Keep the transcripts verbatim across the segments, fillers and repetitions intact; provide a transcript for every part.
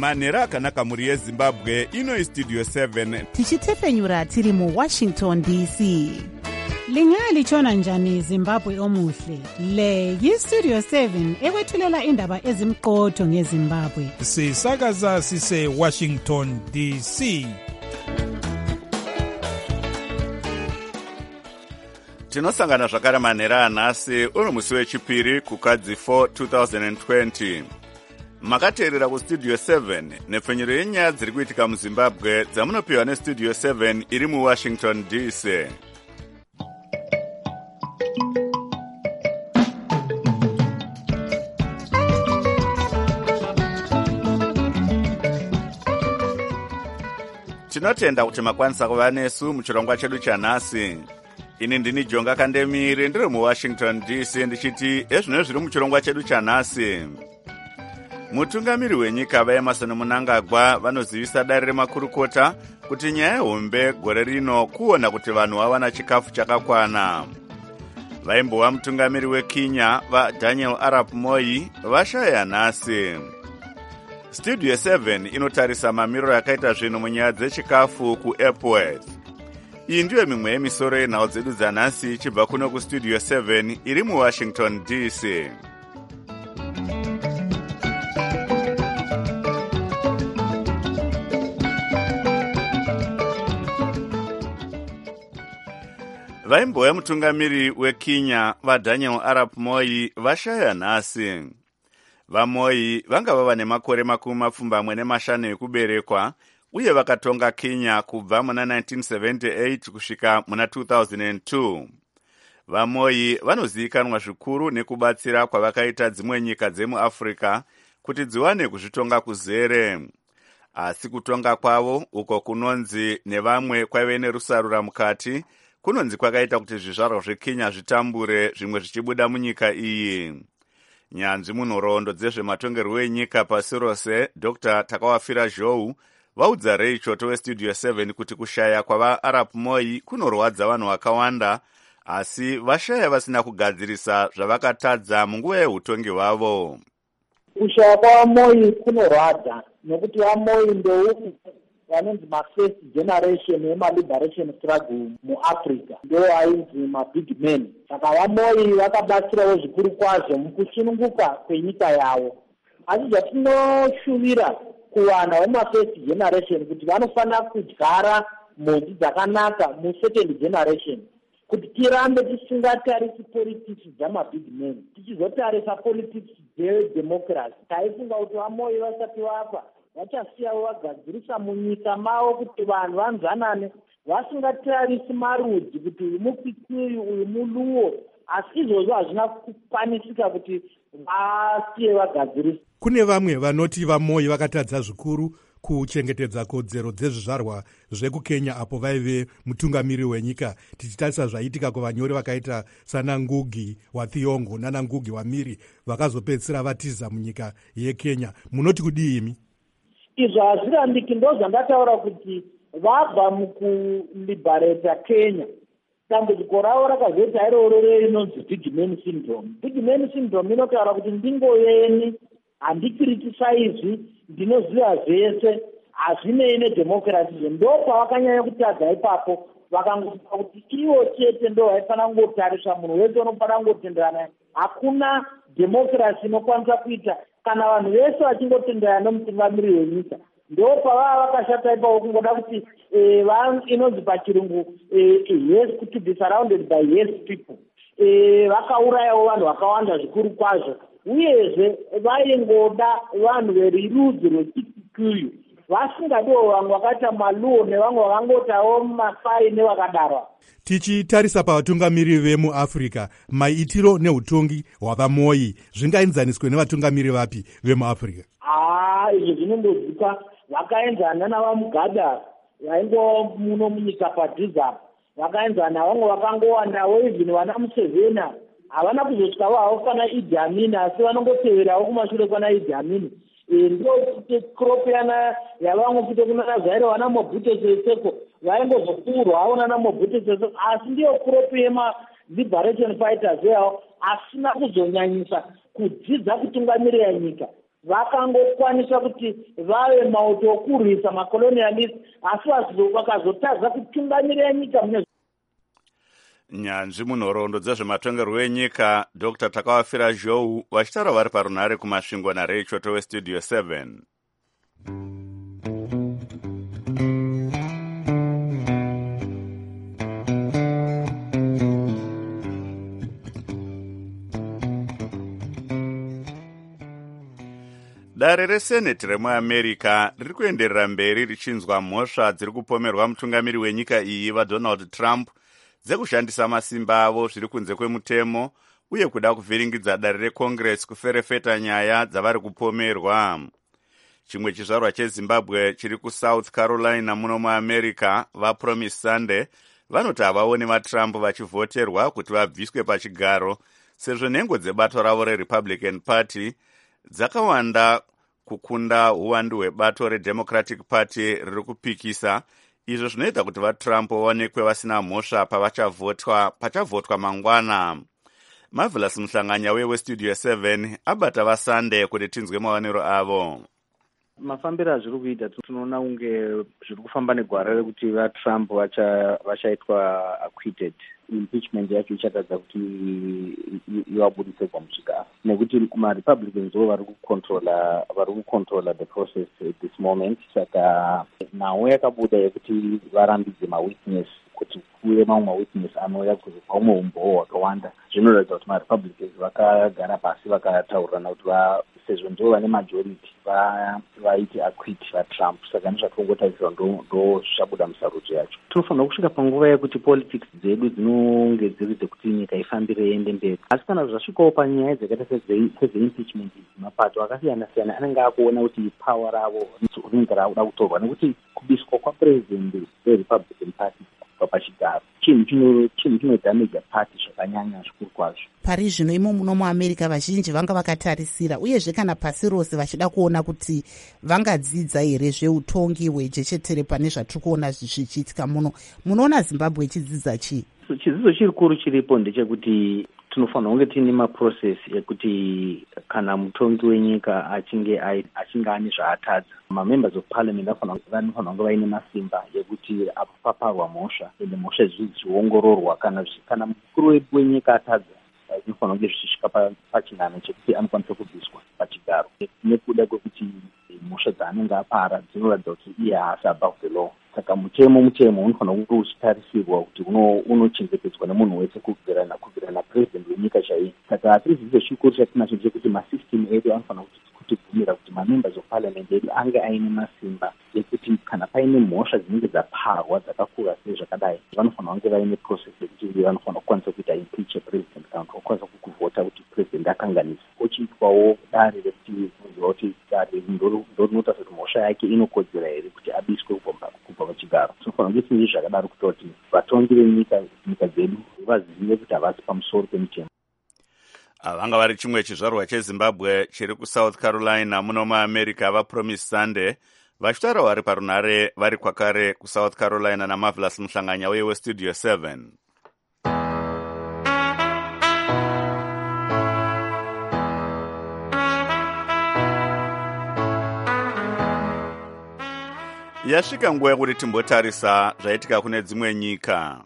manhero akanaka mhuri yezimbabwe. Ino Studio seven tichitepfenyura tiri muWashington D C. Lingalitshona njani Zimbabwe omuhle? Le yiStudio seven ekwethulela indaba ezimqotho ngeZimbabwe. Sisakaza sise Washington D C. tinosangana zvakare manhero anhasi uri musi wechipiri kukadzi four twenty twenty. Makateerera kuStudio seven nepfenyuro yenyaya dziri kuitika muZimbabwe dzamunopiwa neStudio seven iri muWashington D C. Tinotenda kuti makwanisa kuva nesu muchirongwa chedu chanhasi. Ini ndini Jonga Kandemire ndiri muWashington D C ndichiti ezvino zviri muchirongwa chedu chanhasi. Mutungamiri wenyika vaEmerson Mnangagwa vanozivisa dare remakurukota kuti nyaya hombe gore rino kuona kuti vanhu vawana chikafu chakakwana. Vaimbova mutungamiri weKenya vaDaniel Arap Moi vashaya nhasi. Studio seven inotarisa mamiriro yakaita zvinhu munyaya dzechikafu kuEpworth. Iyi ndiyo mimwe yemisoro yenhau dzedu dzanhasi ichibva kuno kuStudio seven iri muWashington D C. Vaimbova mutungamiri weKenya vaDaniel Arap Moi vashaya nhasi. VaMoi vanga vava nemakore makumi mapfumbamwe nemashanu ekuberekwa uye vakatonga Kenya kubva muna nineteen seventy-eight kusvika muna two thousand two. VaMoi vanozivikanwa zvikuru nekubatsira kwavakaita dzimwe nyika dzemuAfrica kuti dziwane kuzvitonga kuzere. Asi kutonga kwavo uko kunonzi nevamwe kwaive nerusarura mukati kunonzi kwakaita kuti zvizvarwa zveKenya zvitambure zvimwe zvichibuda munyika iyi. Nyanzvi munhoroondo dzezvematongerwo enyika pasi rose Doctor Takawafira Zhou vaudza Reichoto weStudio seven kuti kushaya kwavaArap Moi kunorwadza vanhu vakawanda, asi vashaya vasina kugadzirisa zvavakatadza munguva yeutongi hwavo. Kushaya kwavaMoi kunorwadza nekuti vaMoi ndou vanonzi mafirst generation yemaliberation struggle muAfrica, ndo ainzi mabig men. Saka vaMoi vakabatsirawo zvikuru kwazvo mukusununguka kwenyika yavo. Asi zvatinoshuvira kuwana vemafirst generation kuti vanofanira kudyara mhodzi dzakanaka musecond generation, kuti tirambe tisingatarisi politics dzamabig men tichizotarisa politics dzedemocracy. Taifunga kuti vaMoi vasati vafa vachasiyawo vagadzirisa munyika mavo kuti vanhu vanzwanane vasingatarisi marudzi kuti uyu muKikuyu uyu muluo, asi izvozvo hazvina kukwanisika kuti vasiye vagadzirisa. Kune vamwe vanoti vaMoi vakatadza zvikuru kuchengetedza kodzero dzezvizvarwa zvekuKenya apo vaive mutungamiri wenyika, tichitarisa zvaitika kuvanyori vakaita sana Ngugi wa Thiong'o nana Ngugi wa Miri vakazopedzisira vatiza munyika yeKenya. Munoti kudii imi? Izvo hazvirambiki, ndo zvandataura kuti vabva mukuliberata Kenya. Dambudziko ravo rakazoita iroro rinonzi big man syndrome. Big man syndrome inotaura kuti ndingoveni, handikritisaizi, ndinoziva zvese, hazvinei nedemocracy. Ndo pavakanyanya kutadza ipapo vakangofunga kuti ivo chete ndo vaifanira kungotariswa, munhu wese unofanira kungotenderana. Hakuna democracy inokwanisa kuita kana vanhu vese vachingotenderana nomutungamiri wenyika. Ndo pavava vakashata ipapo kungoda kuti inonzi pachirungu yes to be surrounded by yes people. Vakaurayawo vanhu vakawanda zvikuru kwazvo, uyezve vaingoda vanhu verudzi rwechiKikuyu, vasingadiwo vamwe vakaita maluo nevamwe vakangotawo Masai nevakadaro. Tichitarisa pavatungamiri vemuAfrica, maitiro neutongi hwavaMoi zvingaenzaniswe nevatungamiri vapi vemuAfrica? Ah, izvo zvinongozipa. Vakaenzana navaMugabe vaingo muno munyika padhuza, vakaenzana vamwe vakangowandawo, even vana Museveni havana kuzosvikawo havo kana Idi Amin, asi vanongoteverawo kumashure kwana Idi Amin. Ndo crop yana yavamwe kuite kunana Zaire vana Mobutu Seseko vaingozopurwawo nana Mobutu Seseko, asi ndiyo crop yema liberation fighters yavo asina kuzonyanyisa kudzidza kutungamirira nyika. vakangokwanisa kuti vave mauto okurwisa macolonialist, asi vakazotadza kutungamirira nyika mune nyanzvi munhoroondo dzezvematongerwo enyika Dr Takawafira Zhou vachitaura vari parunhare kumasvingo naRachoto westudio seven. Dare reseneti remuamerica riri kuenderera mberi richinzwa mhosva dziri kupomerwa mutungamiri wenyika iyi vaDonald Trump dzekushandisa masimba avo zviri kunze kwemutemo uye kuda kuvhiringidza dare reCongress kuferefeta nyaya dzavari kupomerwa. Chimwe chizvarwa cheZimbabwe chiri kuSouth Carolina muno muamerica vaPromise Sunday vanoti havaoni vaTrump vachivhoterwa kuti vabviswe pachigaro sezvo nhengo dzebato ravo reRepublican Party dzakawanda kukunda uwandu hwebato reDemocratic Party riri kupikisa, izvo zvinoita kuti vaTrump vaonekwe vasina mhosva pavachavhotwa pachavhotwa mangwana. Marvelous Muhlanganya westudio seven abata vaSunday kuti tinzwe maonero avo. Mafambiro azviri kuita tunoona unge zviri kufamba negwara rekuti vaTrump vachaitwa acquitted. Impeachment yacho ichatadza kuti ivabudise pamuchigaro nekuti maRepublicans vo vari kucontrola vari kucontrola the process at this moment. Saka nhau yakabuda yekuti varambidze mawitness kuti kuve mamwe mawitness anouya kuzopa umwe umboo hwakawanda. Zvinoratidza kuti maRepublicans vakagara pasi vakataurirana kuti sezvo ndivo vane majority vaiti acquit vaTrump. Saka ndizvatongotarisirwa ndo zvichabuda musarudzo yacho. Tinofanira kusvika panguva yekuti politics dzedu dzinonge dziri dzekuti nyika ifambire iende mberi. Asi kana zvasvikawo panyaya dzakaita sezveimpeachment mapato akasiyana siyana anenge akuona kuti power ravo rinenge rakuda kutorwa nekuti kubiswa kwapresident weRepublican Party pachigaro chinhu chinodhameja party zvakanyanya zvikuru kwazvo. Pari zvino imo muno muamerica vazhinji vanga vakatarisira uyezve kana pasi rose vachida kuona kuti vangadzidza here zveutongi hwejechetere pane zvatiri kuona zvichiitika muno. Munoona Zimbabwe ichidzidza chii? Chidzidzo chirikuru chiripo ndechekuti tinofanira kunge tiine maprocess ekuti kana mutongi wenyika achinge achinge ane zvaatadza, mamembers of parliament vanofanira kunge vaine masimba ekuti apaparwa mhosva ende mhosva zvichiongororwa. Kana kana mukuru wedu wenyika atadza zvinofanira kunge zvichisvika pachinhano chekuti anokwanisa kubviswa pachigaro nekuda kwekuti mhosva dzaanenge apara dzinoratidza kuti iye haasi above the law. Saka mutemo mutemo unofanira kunge uchitarisirwa kuti unochengetedzwa nemunhu wese kubvira na president wenyika chaiye. Saka chidzidzo chikuru chatinacho chekuti masystem edu anofanira kutibvumira kuti mamembers of parliament edu ange aine masimba ekuti kana paine mhosva dzinenge dzaparwa dzakakura sei zvakadai vanofanira kunge vaine process yekuti vanofanira kukwanisa kuita impeach president kana kuti vakwanisa kukuvhota kuti president akanganisa. Ochiitwawo dare rekuti kunzwa kuti dare ndorinoita kuti mhosva yake inokodzera here kuti abiswe kubva pachigaro. Tinofanira kunge tine zvakadaro kutoti vatongi venyika nyika dzedu vazive kuti havasi pamusoro pemutemo. Vanga vari chimwe chizvarwa cheZimbabwe chiri kuSouth Carolina muno muamerica vaPromise Sunday vachitaura vari parunhare vari kwakare kuSouth Carolina naMarvelous Muhlanganya westudio seven. Yasvika nguva yekuti timbotarisa zvaitika kune dzimwe nyika.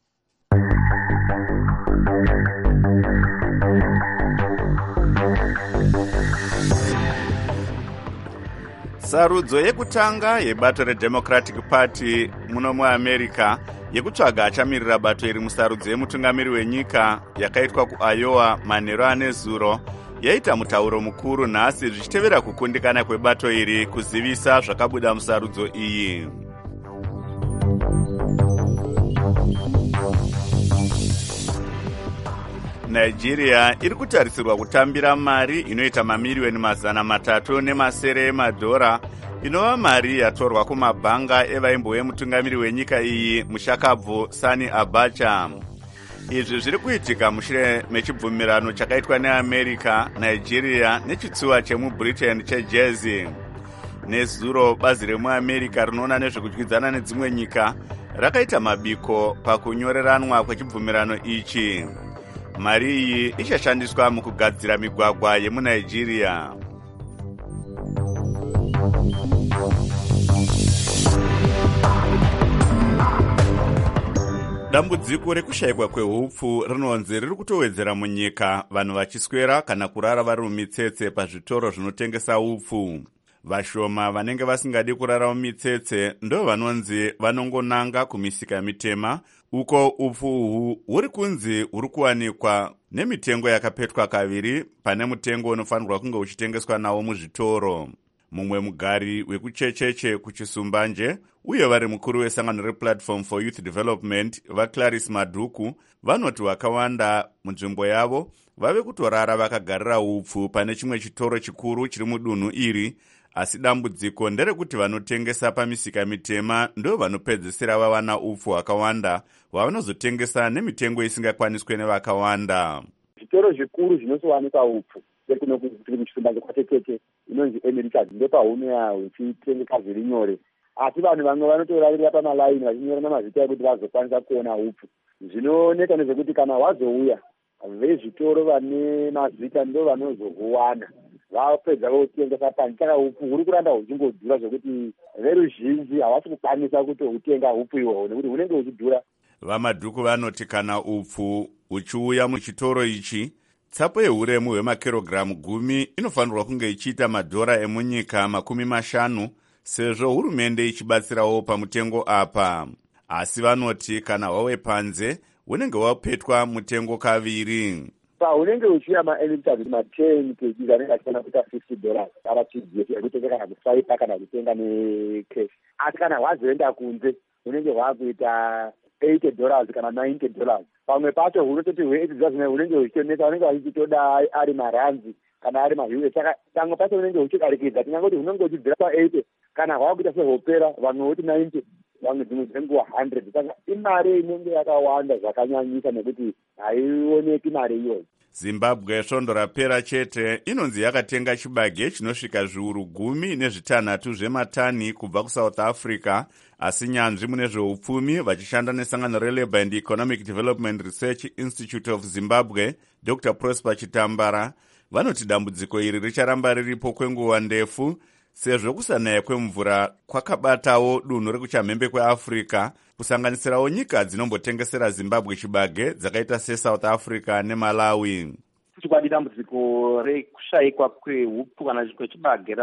Sarudzo yekutanga yebato reDemocratic Party muno muamerica yekutsvaga achamirira bato iri musarudzo yemutungamiri wenyika yakaitwa kuIowa manheru ane zuro yaita mutauro mukuru nhasi zvichitevera kukundikana kwebato iri kuzivisa zvakabuda musarudzo iyi. Nigeria iri kutarisirwa kutambira mari inoita mamiriyoni mazana matatu nemasere emadhora inova mari yatorwa kumabhanga evaimbo vemutungamiri wenyika iyi mushakabvu Sani Abacha. Izvi zviri kuitika mushure mechibvumirano chakaitwa neAmerica, Nigeria nechitsuwa chemuBritain cheJersey. Nezuro bazi remuAmerica rinoona nezvekudyidzana nedzimwe nyika rakaita mabiko pakunyoreranwa kwechibvumirano ichi. Mari iyi ichashandiswa mukugadzira migwagwa yemuNigeria. Dambudziko rekushayikwa kwehupfu rinonzi riri kutowedzera munyika, vanhu vachiswera kana kurara vari mumitsetse pazvitoro zvinotengesa upfu. Vashoma vanenge vasingadi kurara mumitsetse ndo vanonzi vanongonanga kumisika mitema, uko upfu uhu huri kunzi huri kuwanikwa nemitengo yakapetwa kaviri pane mutengo unofanirwa kunge uchitengeswa nawo muzvitoro. Mumwe mugari wekuchecheche kuchisumbanje uye vari mukuru wesangano replatform for youth development vaClarice Madhuku vanoti vakawanda munzvimbo yavo vave kutorara vakagarira upfu pane chimwe chitoro chikuru chiri mudunhu iri, asi dambudziko nderekuti vanotengesa pamisika mitema ndo vanopedzisira vawana upfu hwakawanda hwavanozotengesa nemitengo isingakwaniswe nevakawanda. Zvitoro zvikuru zvinosowanikwa upfu sekuno kuchisumbanje kwatetete inonzi Americas ndopaunoya uchitengesa zviri nyore, asi vanhu vamwe vanotoravirira pamalaini vachinyorana mazita ekuti vazokwanisa kuona upfu. Zvinooneka nezvekuti kana wazouya vezvitoro vane mazita ndo vanozohuwana vapedza kutengesa pani, saka upfu huri kuramba huchingodhura zvekuti veruzhinji havasi kukwanisa kutohutenga upfu ihwohwo nekuti hunenge huchidhura. VaMadhuku vanoti kana upfu huchiuya muchitoro ichi, tsapo yehuremu hwemakirogiramu gumi inofanirwa kunge ichiita madhora emunyika makumi mashanu, sezvo hurumende ichibatsirawo pamutengo apa. Asi vanoti kana hwawe panze hunenge hwapetwa mutengo kaviri. Unenge uchiuya maenita ma-ten kg anenge achifana kuita fifty dollars kana tibheti yekutenga kana kusaipa kana kutenga necash. Asi kana hwazoenda kunze hunenge hwakuita eighty dollars kana ninety dollars. Pamwe pacho hunototi hwe-eighty dollars hunenge huchitonetsa, hunenge huchitoda ari maranzi kana ari mahiwe. Saka pamwe pacho hunenge huchidarikidza, tinyangoti hunenge huchibvira pa-eighty kana hwakuita sehopera vamwe voti ninety vamwe dzimwe dzenguva one hundred. Saka imari inenge yakawanda zvakanyanyisa nekuti haioneki mari iyoyo. Zimbabwe svondo rapera chete inonzi yakatenga chibage chinosvika zviuru gumi nezvitanhatu zvematani kubva kuSouth Africa, asi nyanzvi mune zveupfumi vachishanda nesangano reLabour and Economic Development Research Institute of Zimbabwe, Doctor Prosper Chitambara, vanoti dambudziko iri richaramba riripo kwenguva ndefu sezvo kusanaya kwemvura kwakabatawo dunhu rekuchamhembe kweAfrica, kusanganisirawo nyika dzinombotengesera Zimbabwe chibage dzakaita seSouth Africa neMalawi. Chikwadi dambudziko rekushayikwa kwehupfu kana kwechibage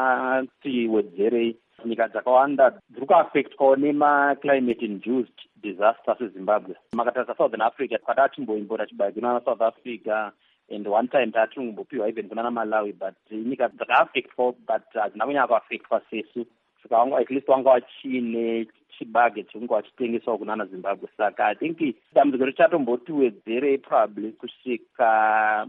rati wedzerei, nyika dzakawanda dziri kuafektwawo nemaclimate induced disasters eZimbabwe. Makatarisa Southern Africa kwati timboimbora chibage kuna South Africa, and one time tatingombopiwa even kuna Malawi, but nyika dzakaafektwa but hadzina kunyanya kuafektwa sesu. Saka wanga at least wanga wachine chibage chunga wachitengeswa kunana Zimbabwe. Saka I think dambudziko richatomboti wedzerei probably kusvika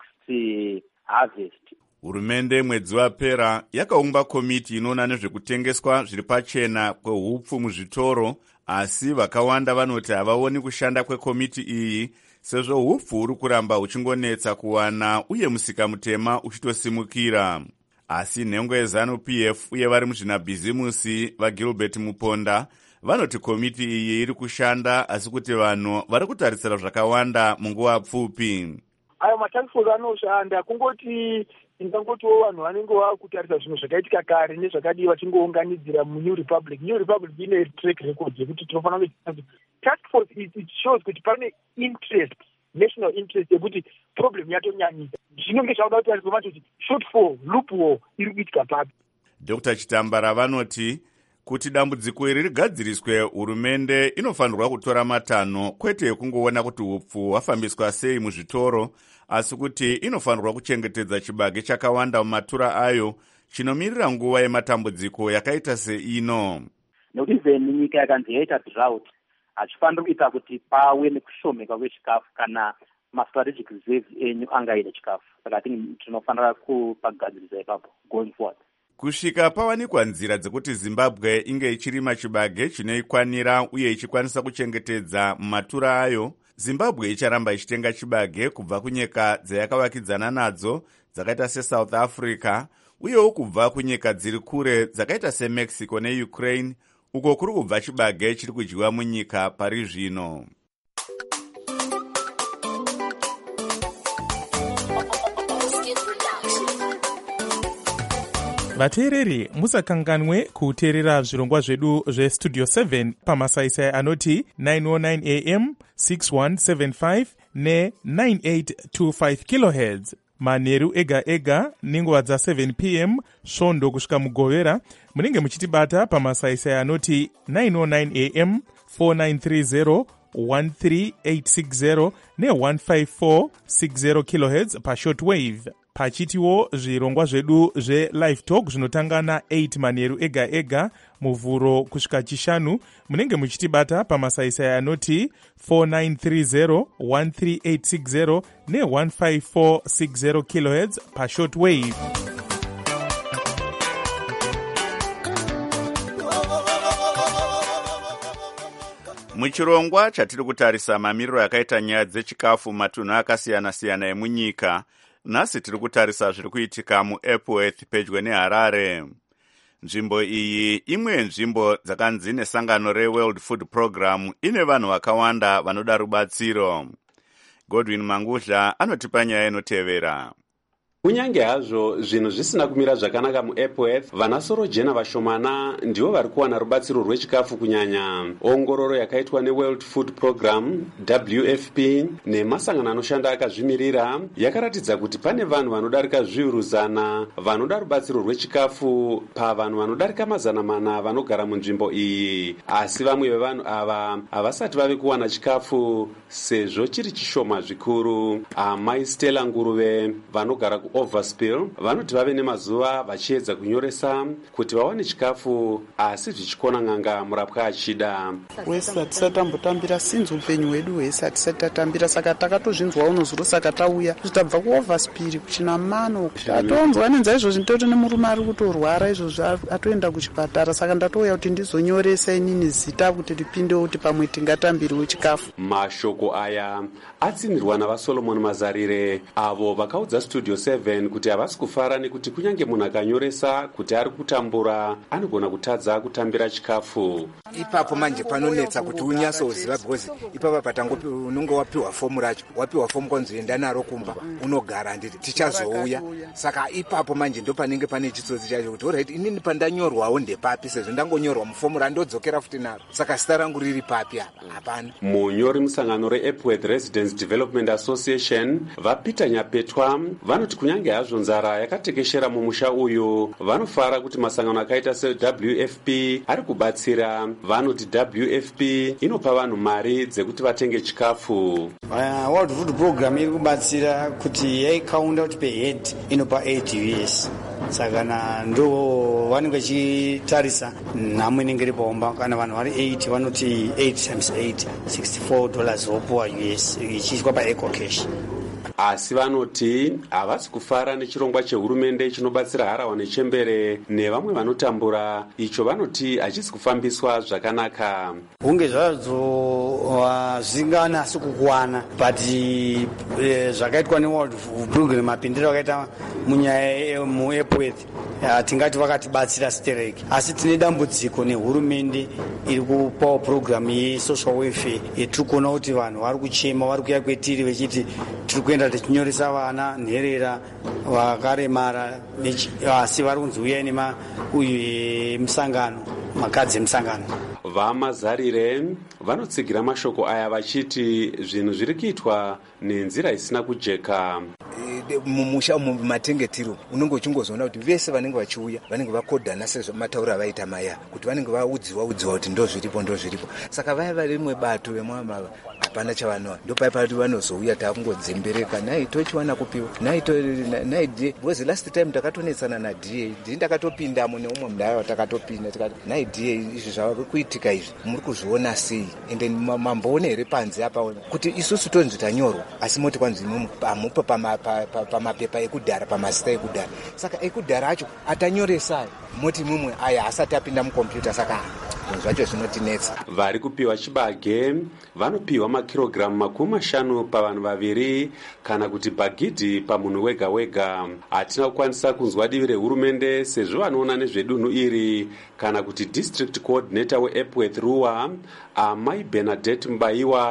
next harvest. Hurumende mwedzi wapera yakaumba komiti inoona nezvekutengeswa zviri pachena kwehupfu muzvitoro, asi vakawanda vanoti havaoni kushanda kwekomiti iyi sezvo hupfu huri kuramba huchingonetsa kuwana uye musika mutema uchitosimukira. Asi nhengo yeZanu-P F uye vari muzvinabhizimusi vaGilbert Muponda vanoti komiti iyi iri kushanda, asi kuti vanhu vari kutarisira zvakawanda munguva pfupi. Ayo mataxi anoshanda kungoti ingangotiwo vanhu vanenge vakutarisa zvinhu zvakaitika kare nezvakadii vachingounganidzira muNew Republic. New Republic ine track record yekuti tinofanira kuti task force it shows kuti pane interest, national interest yekuti problem yatonyanyisa. Zvinenge zvauda kutariswa macho kuti shortfall, loophole iri kuitika papi. Doctor Chitambara vanoti kuti dambudziko iri rigadziriswe, hurumende inofanirwa kutora matanho, kwete kungoona kuti hupfu hwafambiswa sei muzvitoro, asi kuti inofanirwa kuchengetedza chibage chakawanda mumatura ayo chinomirira nguva yematambudziko yakaita seino. Nekuti even nyika yakanzi yaita drought hachifaniri kuita kuti pawe nekushomeka kwechikafu kana ma-strategic reserves enyu angaida chikafu. Saka I think tinofanira kupagadzirisa ipapo going forward. Kusvika pawanikwa nzira dzekuti Zimbabwe inge ichirima chibage chinoikwanira uye ichikwanisa kuchengetedza mumatura ayo, Zimbabwe icharamba ichitenga chibage kubva kunyika dzayakavakidzana nadzo dzakaita seSouth Africa, uyewo kubva kunyika dziri kure dzakaita seMexico neUkraine, uko kuri kubva chibage chiri kudyiwa munyika pari zvino. vateereri, musakanganwe kuteerera zvirongwa zvedu zvestudio seven pamasaisai anoti nine oh nine a m, six one seven five ne nine eight two five kilohertz manheru ega ega nenguva dza seven p m svondo kusvika mugovera. Munenge muchitibata pamasaisai anoti nine oh nine a m, four nine three zero, one three eight six zero ne one five four six zero kilohertz pashortwave. Pachitiwo zvirongwa zvedu zve-live talk zvinotanga na eight manheru ega ega muvhuro kusvika chishanu. Munenge muchitibata pamasaisai anoti four nine three zero, one three eight six zero ne one five four six zero kilohertz pashortwave. Muchirongwa chatiri kutarisa mamiriro akaita nyaya dzechikafu matunhu akasiyana-siyana emunyika, nhasi tiri kutarisa zviri kuitika muEpworth pedyo neHarare. Nzvimbo iyi imwe yenzvimbo dzakanzi nesangano reWorld Food Program ine vanhu vakawanda vanoda rubatsiro. Godwin Mangudla anotipa nyaya inotevera. Kunyange hazvo zvinhu zvisina kumira zvakanaka muEpworth, vanasorojena vashomana ndivo vari kuwana rubatsiro rwechikafu kunyanya. Ongororo yakaitwa neWorld Food Program, W F P nemasangano anoshanda akazvimirira yakaratidza kuti pane vanhu vanodarika zviuru zana vanoda rubatsiro rwechikafu pavanhu vanodarika mazana mana vanogara munzvimbo iyi. Asi vamwe vevanhu ava havasati vave kuwana chikafu sezvo chiri chishoma zvikuru. Amai Stella Nguruve vanogara ku Overspill vanoti vave nemazuva vachiedza kunyoresa kuti vawane chikafu asi zvichikona nganga murapwa achida. Wese hatisati tambotambira sinzi upenyu hwedu hwese hatisati tatambira, saka takatozvinzwa unozuro saka tauya tabva kuOverspill kuchina mano tatonzwa nenza izvozvi nditoti nemurume ari kutorwara izvozvi atoenda kuchipatara, saka ndatouya kuti ndizonyoresa inini zita kuti ripindewo kuti pamwe tingatambiriwo chikafu. Mashoko aya atsindirwa navaSolomon Mazarire avo vakaudza Studio seven kuti havasi kufara nekuti kunyange munhu akanyoresa kuti ari kutambura anogona kutadza kutambira chikafu. Ipapo manje panonetsa kuti unyasoziva because ipapa patangopi unonge wapiwa fomu racho, wapiwa fomu konzoenda naro kumba unogara nditi tichazouya. Saka ipapo manje ndo panenge pane chitsotsi chacho kuti alright inini pandanyorwawo ndepapi sezvo ndangonyorwa mufomu randodzokera futi naro, saka zita rangu riri papi apa? Hapana. Munyori musangano reEpworth Residents Development Association vaPeter Nyapetwa vanoti kunyange hazvo nzara yakatekeshera mumusha uyu vanofara kuti masangano akaita seW F P ari kubatsira. Vanoti W F P inopa vanhu mari dzekuti vatenge chikafu. Uh, World Food Program iri kubatsira kuti yaikaunda kuti pehead inopa eight U S. Saka na ndo vanenge vachitarisa nhamo inenge iri paomba. Kana vanhu vari eight vanoti eight times eight, sixty-four dollars wopuwa U S ichiiswa paEco Cash. Asi vanoti havasi kufara nechirongwa chehurumende chinobatsira harahwa nechembere nevamwe vanotambura, icho vanoti hachisi kufambiswa zvakanaka. Hunge zvadzo zvinganasi kukuwana but zvakaitwa neWorld Food Program mapindiro akaita munyaya muEpworth tingati vakatibatsira stereki, asi tine dambudziko nehurumende iri kupawo program yesocial welfare yetiri kuona kuti vanhu vari kuchema, vari kuya kwetiri vechiti tiri kuenda tichinyoresa vana nherera vakaremara, asi vari kunzi uyai nemusangano makadzi emusangano. VaMazarire vanotsigira mashoko aya vachiti zvinhu zviri kuitwa nenzira isina kujeka. Mumusha mumatengetiro unenge uchingozoona kuti vese vanenge vachiuya vanenge vakodhana sezvo mataura vaita maya kuti vanenge vaudziwa udziwa kuti ndo zviripo ndo zviripo, saka vaya vari rimwe bato vemwamava hapana chavanowa. Ndo paya pati vanozouya takungodzembereka nai tochiwana kupiwa nai to nai d because last time takatonetsana na D A ndakatopindamo neumwe mudaya watakatopinda tikati nai D A izvi zvavari kuitika izvi muri kuzviona sei ende mamboone here panze apa kuti isusu tonzi tanyorwa asi moti kwanzi pamupa pama pamapepa ekudhara pamazita ekudhara, saka ekudhara acho atanyoresa moti mumwe aya asati apinda mukompyuta, saka zvacho zvinotinetsa. Vari kupiwa chibage vanopiwa makirogiramu makumi mashanu pavanhu vaviri kana kuti bhagidhi pamunhu wega wega. Hatina kukwanisa kunzwa divi rehurumende sezvo vanoona nezvedunhu iri kana kuti district coordinator weEpworth Ruwa Amai Bernadette Mbaiwa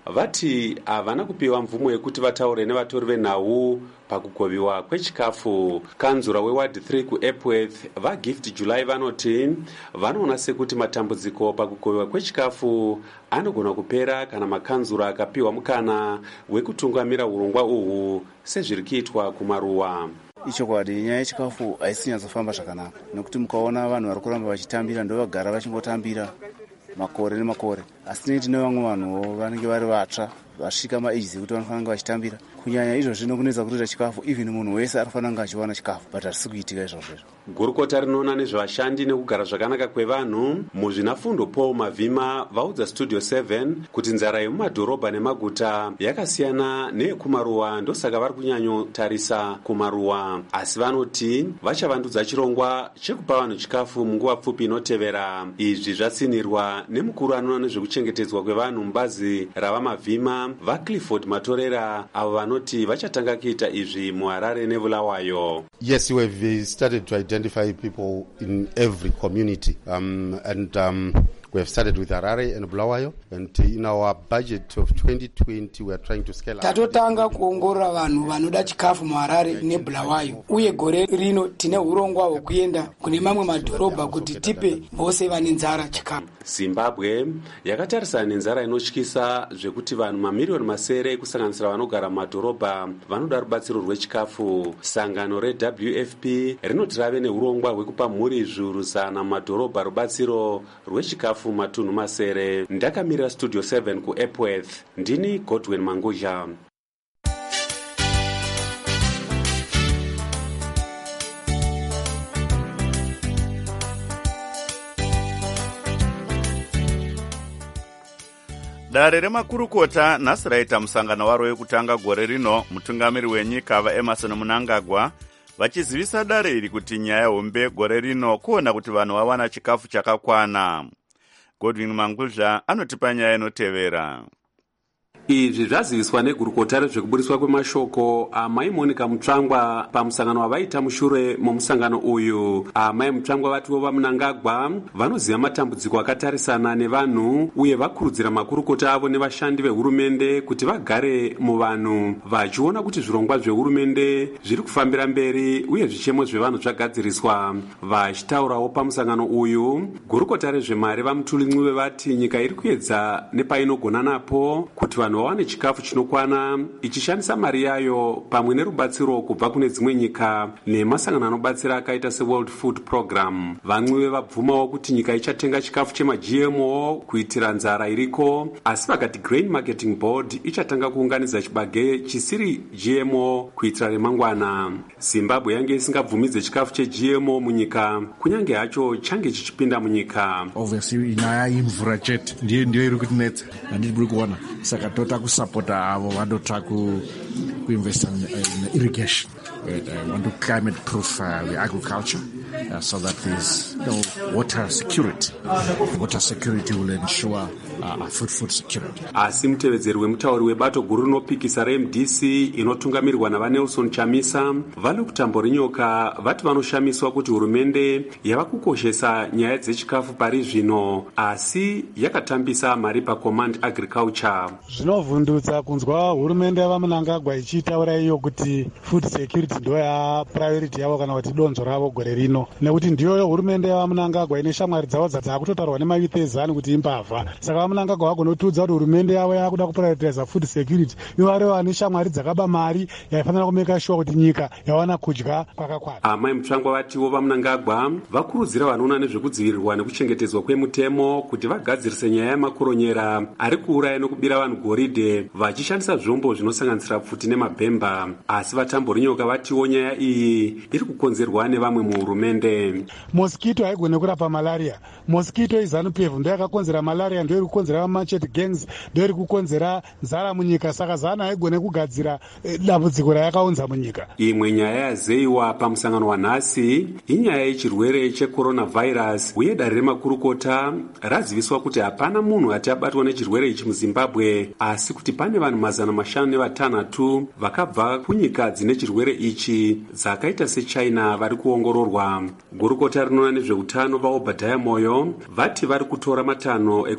vati havana kupiwa mvumo yekuti vataure nevatori venhau pakugoviwa kwechikafu. Kanzura weward three kuEpworth vagift July vanoti vanoona sekuti matambudziko pakugoviwa kwechikafu anogona kupera kana makanzura akapiwa mukana wekutungamira urongwa uhwu sezviri kuitwa kumaruwa. Ichokwadi nyaya yechikafu haisi nyatsofamba zvakanaka nekuti mukaona vanhu vari kuramba vachitambira ndovagara vachingotambira makore nemakore, asi neti nevamwe vanhuwo vanenge vari vatsva vasvika maages ekuti vanofanira kunge vachitambira. Kunyanya izvozvi zvinonesa kutoita chikafu, even munhu wese anofanira kunge achiwana chikafu, but hazvisi kuitika izvozvo. Gurukota rinoona nezvevashandi nekugara zvakanaka kwevanhu muzvinafundo Paul Mavhima vaudza Studio seven kuti nzara yemumadhorobha nemaguta yakasiyana neyekumaruwa, ndosaka vari kunyanyotarisa kumaruwa, asi vanoti vachavandudza chirongwa chekupa vanhu chikafu munguva pfupi inotevera. Izvi zvatsinirwa nemukuru anoona nezvekuchengetedzwa kwevanhu mubazi ravamavhima vaClifford Matorera, avo vanoti vachatanga kuita izvi muHarare neBulawayo. Yes, we have started to identify people in every community um, and um, we have started with Harare and Bulawayo, and in our budget of twenty twenty we are trying to scale up. Tatotanga kuongorora vanhu vanoda chikafu muHarare neBulawayo, uye gore rino tine urongwa hwekuenda kune mamwe madhorobha kuti tipe vose vane nzara chikafu. Zimbabwe yakatarisana nenzara inotyisa zvekuti vanhu mamiliyoni masere kusanganisira vanogara mumadhorobha vanoda rubatsiro rwechikafu. Sangano reW F P rinoti rave neurongwa hwekupa mhuri zviuru zana mumadhorobha rubatsiro rwechikafu matunhu masere. Ndakamirira Studio seven kuEpworth, ndini Godwin Manguja. Dare remakurukota nhasi raita musangano waro wekutanga gore rino. Mutungamiri wenyika vaEmerson Mnangagwa vachizivisa dare iri kuti nyaya hombe gore rino kuona kuti vanhu vawana chikafu chakakwana. Godwin Manguzha anotipa nyaya inotevera. Izvi zvaziviswa negurukota rezvekuburiswa kwemashoko amai Monica Mutsvangwa pamusangano wavaita mushure momusangano uyu. Amai Mutsvangwa vatiwo vaMnangagwa vanoziva matambudziko akatarisana nevanhu uye vakurudzira makurukota avo nevashandi vehurumende kuti vagare muvanhu vachiona kuti zvirongwa zvehurumende zviri kufambira mberi uye zvichemo zvevanhu zvagadziriswa. Vachitaurawo pamusangano uyu, gurukota rezvemari vaMutuli Ncube vati nyika iri kuedza nepainogona napo kuti vanhu vawane chikafu chinokwana ichishandisa mari yayo pamwe nerubatsiro kubva kune dzimwe nyika nemasangano anobatsira akaita seWorld Food Program. VaNcube vabvumawo kuti nyika ichatenga chikafu chemaG M O kuitira nzara iriko, asi vakati Grain Marketing Board ichatanga kuunganidza chibage chisiri G M O kuitira remangwana. Zimbabwe yange isingabvumidze chikafu cheG M O munyika kunyange hacho change chichipinda munyika. Obviously nyaya yemvura chete ndiyo ndiyo iri kutinetsa, handiti buri kuona, saka tota kusapota avo vanotaka kuinvesta in irrigation. We want to climate proof uh, the agriculture uh, so that there's no water security. Water security will ensure uh, food food security. Asi mutevedzeri wemutauri webato guru rinopikisa reM D C inotungamirirwa navaNelson Chamisa vane kutambo rinyoka vati vanoshamiswa kuti hurumende yava kukoshesa nyaya dzechikafu pari zvino asi yakatambisa mari paCommand Agriculture. Zvinovhundutsa kunzwa hurumende yavaMnangagwa ichitaura iyo kuti food security ndo ya priority yavo kana kuti donzo ravo gore rino, nekuti ndiyo hurumende yavaMnangagwa ine shamwari dzavo dzaakutotaurwa nemayuth ezanu kuti imbavha. Saka vaMnangagwa vagona kutiudza kuti hurumende yavo yakuda kuprioritiza food security, ivo vari vane shamwari dzakaba mari yaifanira kumeka sure kuti nyika yawana kudya kwakakwana. Amai Mutsvangwa vatiwo vaMnangagwa vakurudzira vanoona nezvekudzivirirwa nekuchengetedzwa kwemutemo kuti vagadzirise nyaya yemakoronyera ari kuuraya nokubira vanhu goridhe vachishandisa zvombo zvinosanganisira pfuti nemabhemba. Asi vatambo nyoka vatiwo nyaya iyi iri kukonzerwa nevamwe muhurumende. Mosquito haigone kurapa malaria. Mosquito iZanu-P F ndo yakakonzera malaria, ndo iri kukonzera machete gangs, ndo iri kukonzera nzara munyika. Saka Zanu haigone kugadzira eh, dambudziko rayakaunza munyika. Imwe nyaya yazeiwa pamusangano wanhasi inyaya yechirwere checoronavirus uye dare remakurukota raziviswa kuti hapana munhu ati abatwa nechirwere ichi muZimbabwe, asi kuti pane vanhu mazana mashanu nevatanhatu vakabva kunyika dzine chirwere ichi dzakaita seChina vari kuongororwa. Gurukota rinoona nezveutano vaObadiah Moyo vati vari kutora matanho ekudzivirira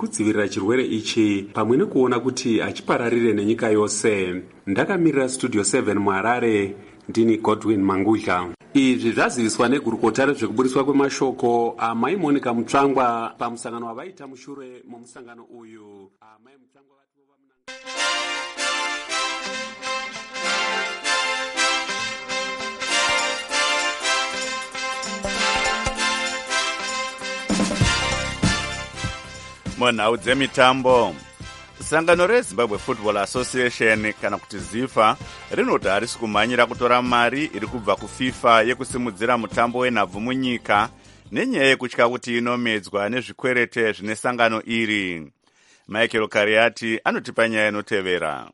kudzivirira chirwere ichi pamwe nekuona kuti achipararire nenyika yose. Ndakamirira Studio seven muHarare, ndini Godwin Mangudla. Izvi zvaziviswa negurukota rezvekuburiswa kwemashoko amai Monica Mutsvangwa pamusangano wavaita mushure momusangano uyu. Amai Mutsvangwa munhau dzemitambo. Sangano reZimbabwe Football Association kana kuti ZIFA rinoti harisi kumhanyira kutora mari iri kubva kuFIFA yekusimudzira mutambo wenhabvu munyika nenyaya yekutya kuti inomedzwa nezvikwerete zvine sangano iri. Michael Kariati anotipa nyaya inotevera.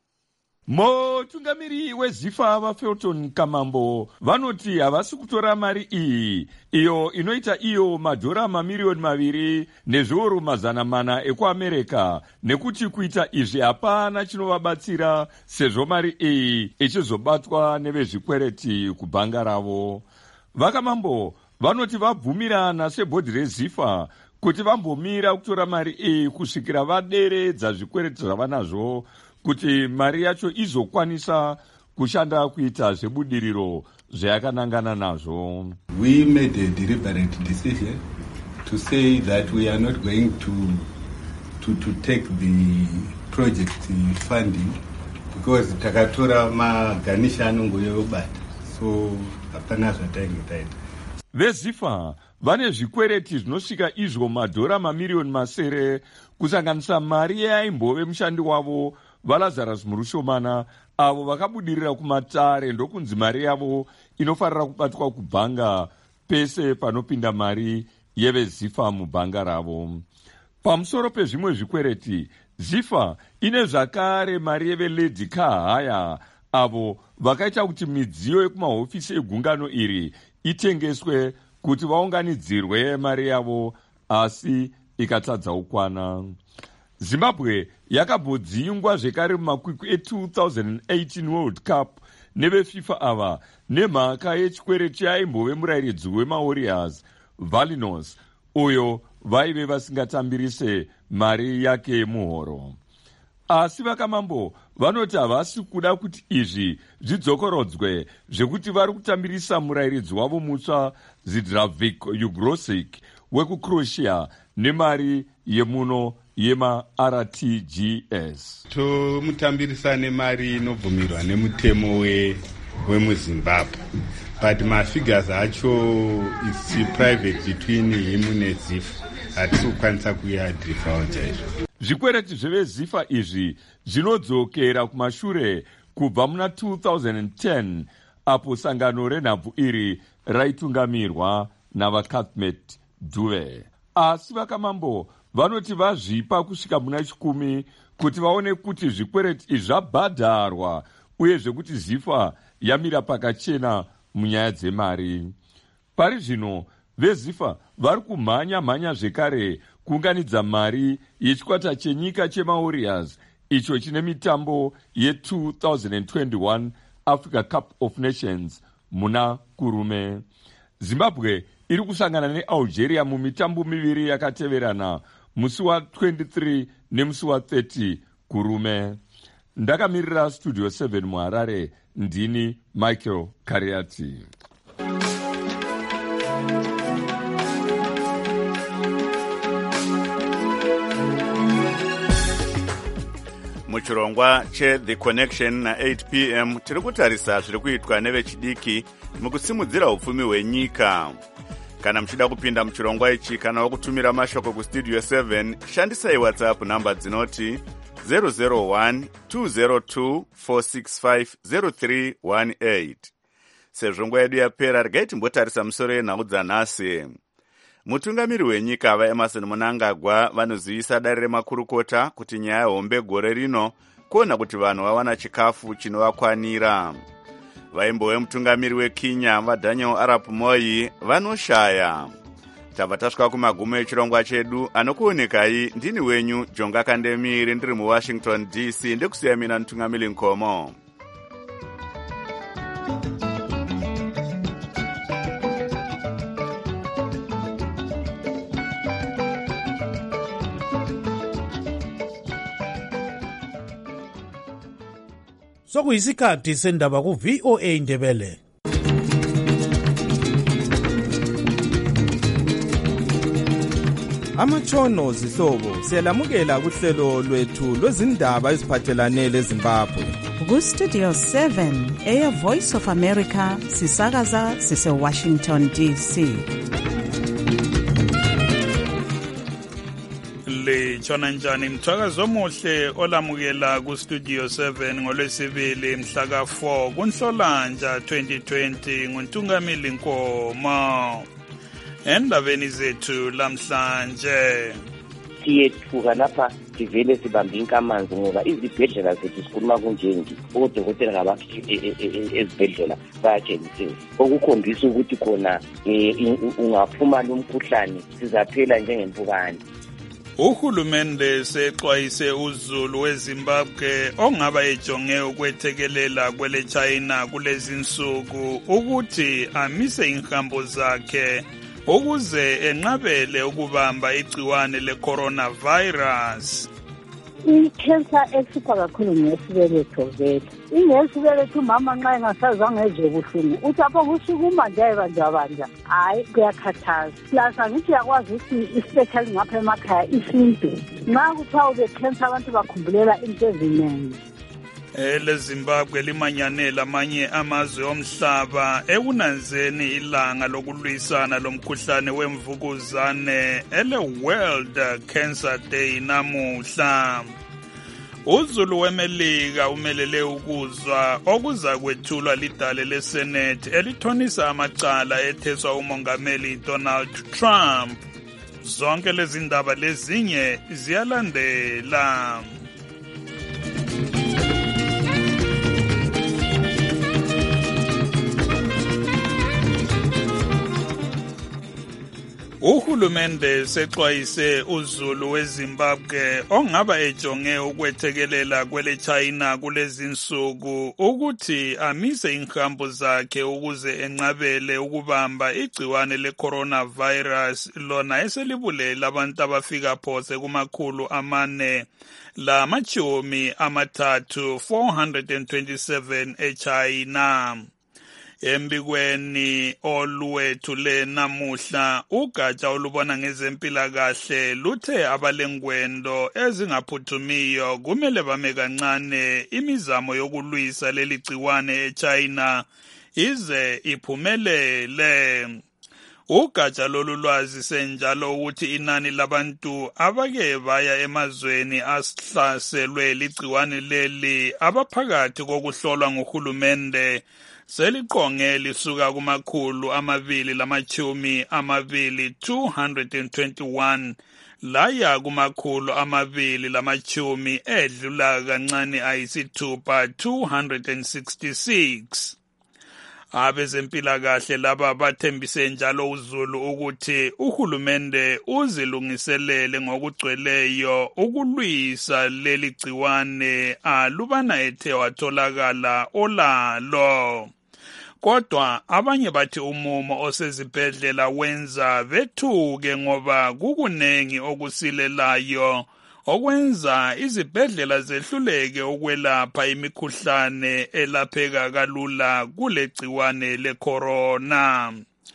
Mutungamiri weZIFA vaFelton Kamambo vanoti havasi kutora mari iyi iyo inoita iyo madhora mamiliyoni maviri nezviuru mazana mana ekuAmerika, nekuti kuita izvi hapana chinovabatsira sezvo mari iyi ichizobatwa nevezvikwereti kubhanga ravo. Vakamambo vanoti vabvumirana sebhodhi reZIFA kuti vambomira kutora mari iyi kusvikira vaderedza zvikwereti zvavanazvo kuti mari yacho izokwanisa kushanda kuita zvebudiriro zvayakanangana nazvo. We made a deliberate decision to say that we are not going to to to take the project funding because takatora maganisha anongoyobata, so hapana zvatainge taita. VeZIFA vane zvikwereti zvinosvika izvo madhora mamiliyoni masere kusanganisa mari yaimbove mushandi wavo vaLazarus Murushomana avo vakabudirira kumatare, ndokunzi mari yavo inofarira kubatwa kubhanga pese panopinda mari yeveZIFA mubhanga ravo. Pamusoro pezvimwe zvikwereti, ZIFA ine zvakare mari yeveLady Kahaya avo vakaita kuti midziyo yekumahofisi egungano iri itengeswe kuti vaunganidzirwe mari yavo asi ikatadza ukwana. Zimbabwe yakabhodzingwa zvekare mumakwikwi e-two thousand eighteen World Cup neveFIFA ava nemhaka yechikwereti chaimbove murayiridzi wemaWarriors Valinos uyo vaive vasingatambirise mari yake muhoro. Asi Vakamambo vanoti havasi kuda kuti izvi zvidzokorodzwe zvekuti vari kutambirisa murayiridzi wavo mutsva Zdravik Ugrosic wekuCroatia nemari yemuno yema-R T G S. Tomutambirisa nemari inobvumirwa nemutemo wemuZimbabwe, but mafigures acho is private between him neZIFA. Hatisi kukwanisa kuyadhirifauja izvo. Zvikwereti zveveZIFA izvi zvinodzokera kumashure kubva muna two thousand ten apo sangano renhabvu iri raitungamirwa navaCuthbert Dube. Asi Vakamambo vanoti vazvipa kusvika muna chikumi kuti vaone kuti zvikwereti izvi zvabhadharwa uye zvekuti ZIFA yamira pakachena munyaya dzemari. Pari zvino veZIFA vari kumhanya mhanya zvekare kuunganidza mari yechikwata chenyika chemaWarriors icho chine mitambo ye-two thousand twenty-one Africa Cup of Nations muna kurume. Zimbabwe iri kusangana neAlgeria mumitambo miviri yakateverana, musi wa-twenty-three nemusi wa-thirty kurume. Ndakamirira Studio seven muHarare, ndini Michael Kariati. Muchirongwa cheThe Connection na eight p m tiri kutarisa zviri kuitwa nevechidiki mukusimudzira upfumi hwenyika. Kana muchida kupinda muchirongwa ichi kana wakutumira mashoko kuStudio seven, shandisai WhatsApp namba dzinoti zero zero one two zero two four six five zero three one eight. Sezvo nguva yedu yapera, regai timbotarisa musoro yenhau dzanhasi. Mutungamiri wenyika vaEmerson Mnangagwa vanozivisa dare remakurukota kuti nyaya hombe gore rino kuona kuti vanhu vawana chikafu chinovakwanira. Vaimbove mutungamiri weKenya vaDaniel Arap Moi vanoshaya. Tabva tasvika kumagumo echirongwa chedu, anokuonekai ndini wenyu Jonga Kandemiri, ndiri muWashington D C, ndekusiya mina Mutungamiri Nkomo. sokuyisikhathi sendaba ku-V O A Ndebele. Amatshono zihlobo siyalamukela kuhlelo lwethu lwezindaba eziphathelane leZimbabwe. Ku-Studio seven, Air Voice of America, sisakaza sise-Washington D C. Litshona njani mthwakazo omuhle olamukela ku-Studio seven ngolwesibili mhla ka four kuNhlolanja twenty twenty nguNtungamili Nkomo. Endabeni zethu lamhlanje siyethuka lapha sivele sibambe inkamanzi ngoba izibhedlela zethu sikhuluma kunjengi odokotela ngabafike ezibhedlela bayatshengisela okukhombisa ukuthi khona ungaphuma lumkhuhlane sizaphela njengempukane. Uhulumende sexwayise uZulu weZimbabwe ongaba ejonge ukwethekelela kwele China kulezi nsuku ukuthi amise inhambo zakhe ukuze enqabele ukubamba igciwane le-coronavirus. I-cancer ehlupha kakhulu ngesibeletho vele. Ingesibeletho umama nxa engasazange ezwe buhlungu uthi apho kusukuma nje banjabanja hayi kuyakhathaza. Plus angithi yakwazi ukuthi especially ngapha emakhaya isintu nxa kuthiwa ube-cancer abantu bakhumbulela into eziningi. Ele Zimbabwe limanyanela amanye amazwe omhlaba ekunanzeni ilanga lokulwisana lomkhuhlane wemvukuzane ele World Cancer Day namuhla. uZulu weMelika umelele ukuzwa okuza kwethulwa lidale leSenate elithonisa amacala etheswa umongameli Donald Trump. Zonke lezi ndaba lezinye ziyalandela. Uhulumende sexwayise uZulu weZimbabwe ongaba ejonge ukwethekelela kwele China kulezi nsuku ukuthi amise inhambo zakhe ukuze enqabele ukubamba igciwane le-coronavirus lona eselibulela abantu abafika phose kumakhulu amane la machumi amathathu four hundred twenty-seven eChina. Embikweni olwethule namuhla ugatsha olubona ngezempilakahle luthe abalengwendo ezingaphuthumiyo kumele bame kancane imizamo yokulwisa leli gciwane eChina ize iphumelele. Ugatsha lolu lwazi senjalo ukuthi inani labantu abake baya emazweni ahlaselwe ligciwane leli abaphakathi kokuhlolwa nguhulumende seliqonge lisuka kumakhulu amabili lamachumi amabili two hundred twenty-one laya kumakhulu amabili lamachumi edlula kancane ayisithupha two hundred sixty-six. Abezempilakahle laba bathembise njalo uZulu ukuthi uhulumende uzilungiselele ngokugcweleyo ukulwisa leli gciwane alubana ethe watholakala olalo. Kodwa abanye bathi umumo osezibhedlela wenza bethuke ngoba kukunengi okusilelayo okwenza izibhedlela zehluleke ukwelapha imikhuhlane elapheka kalula kule gciwane le-corona.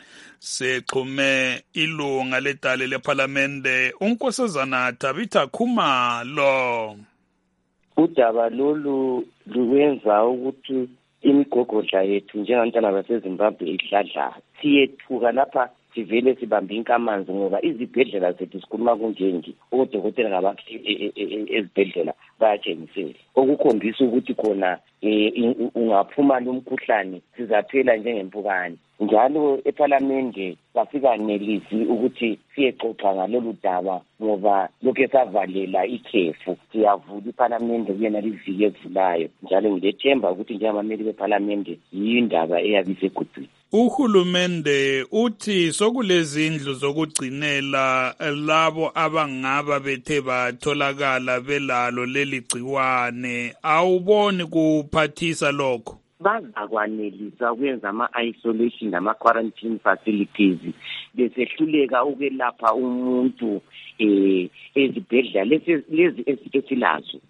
Sexhume ilunga ledale lephalamende uNkosazana Tabitha Khumalo. Udaba lolu luwenza ukuthi imigogodla yethu njengabantwana baseZimbabwe idladla. Siyethuka lapha sivele sibambe inkamanzi ngoba izibhedlela zethu sikhuluma kunjengi odokotela ngabafike ezibhedlela bayatshengisela okukhombisa ukuthi khona ungaphuma lumkhuhlane sizaphela njengempukane. Njalo ePhalamende bafika nelizwi ukuthi siyexoxa ngalolu daba ngoba lokho esavalela ikhefu siyavula iPhalamende kuyena liviki evulayo njalo ngilethemba ukuthi njengamameli bePhalamende yindaba eyabisegudwini. Uhulumende uthi sokulezindlu zokugcinela labo abangaba bethe batholakala belalo leli gciwane. Awuboni kuphathisa lokho? Bazakwanelisa ukwenza ama-isolation nama-quarantine facilities besehluleka ukwelapha umuntu eh ezibhedlela lezi lezi esilazo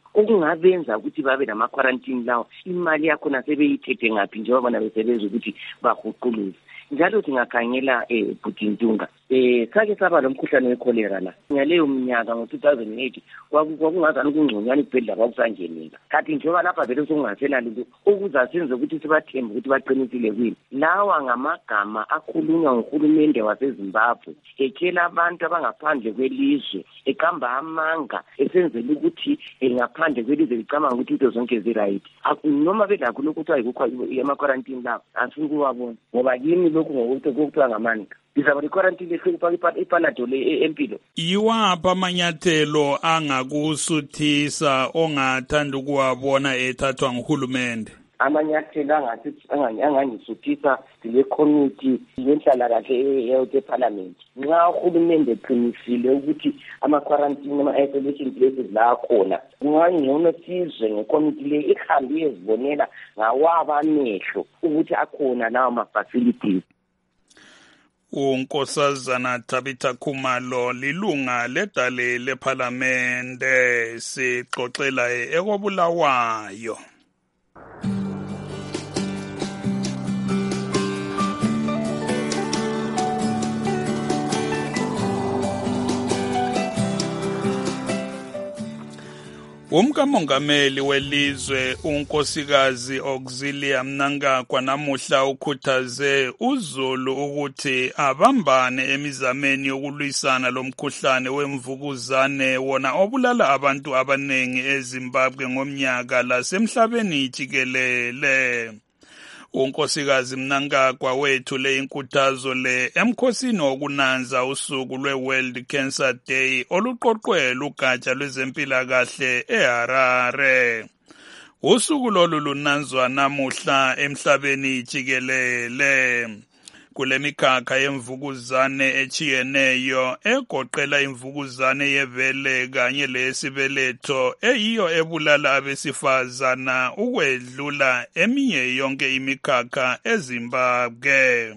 okungabenza ukuthi babe nama-quarantine lawo imali yakhona sebeyithethe ngaphi njengoba bona besebenza ukuthi bahuquluze. Njalo singakhangela eh Bhutintunga eh sake saba lomkhuhlane wecholera la ngaleyo minyaka ngo two thousand eight kwakungazani ukungconyana ibhedla kwakusangeneka kanti njengoba lapha vele sokungasela lento okuza senze ukuthi sibathembe ukuthi baqinisile kwini. Lawa ngamagama akhulunywa nguhulumende waseZimbabwe etshela abantu abangaphandle kwelizwe ekamba amanga esenzele ukuthi ngaphandle kwelizwe licama ukuthi into zonke zi-right noma belakho lokhu kuthiwa yikukho ama-quarantine lapho asikuwabona ngoba yini lokhu ngokuthi kuthiwa ngamanga izaba quarantine ehlupha ipanado le empilo. Yiwapha amanyathelo angakusuthisa ongathanda ukuwabona ethathwa nguhulumende? Amanyathelo angathi angangisuthisa le committee yenhlalakahle ye-parliament. Nxa uhulumende eqinisile ukuthi ama-quarantine ama-isolation places la khona kungangcono sizwe ngecommittee le ihambe yezibonela ngawaba amehlo ukuthi akhona lawo ma-facilities. uNkosazana Tabitha Khumalo lilunga ledale leParlamente sixoxela ekobulawayo. Umkamongameli welizwe unkosikazi Auxilia Mnangagwa namuhla ukhuthaze uZulu ukuthi abambane emizameni yokulwisana lomkhuhlane wemvukuzane wona obulala abantu abanengi eZimbabwe ngomnyaka lasemhlabeni jikelele. Unkosikazi Mnangagwa wethule inkuthazo le emkhosini wokunanza usuku lwe-World Cancer Day oluqoqwe lugatsha lwezempilakahle eHarare. Usuku lolu lunanzwa namuhla emhlabeni jikelele kule mikhakha yemvukuzane echiyeneyo egoqela imvukuzane yebele kanye lesibeletho eyiyo ebulala abesifazana ukwedlula eminye yonke imikhakha eZimbabwe.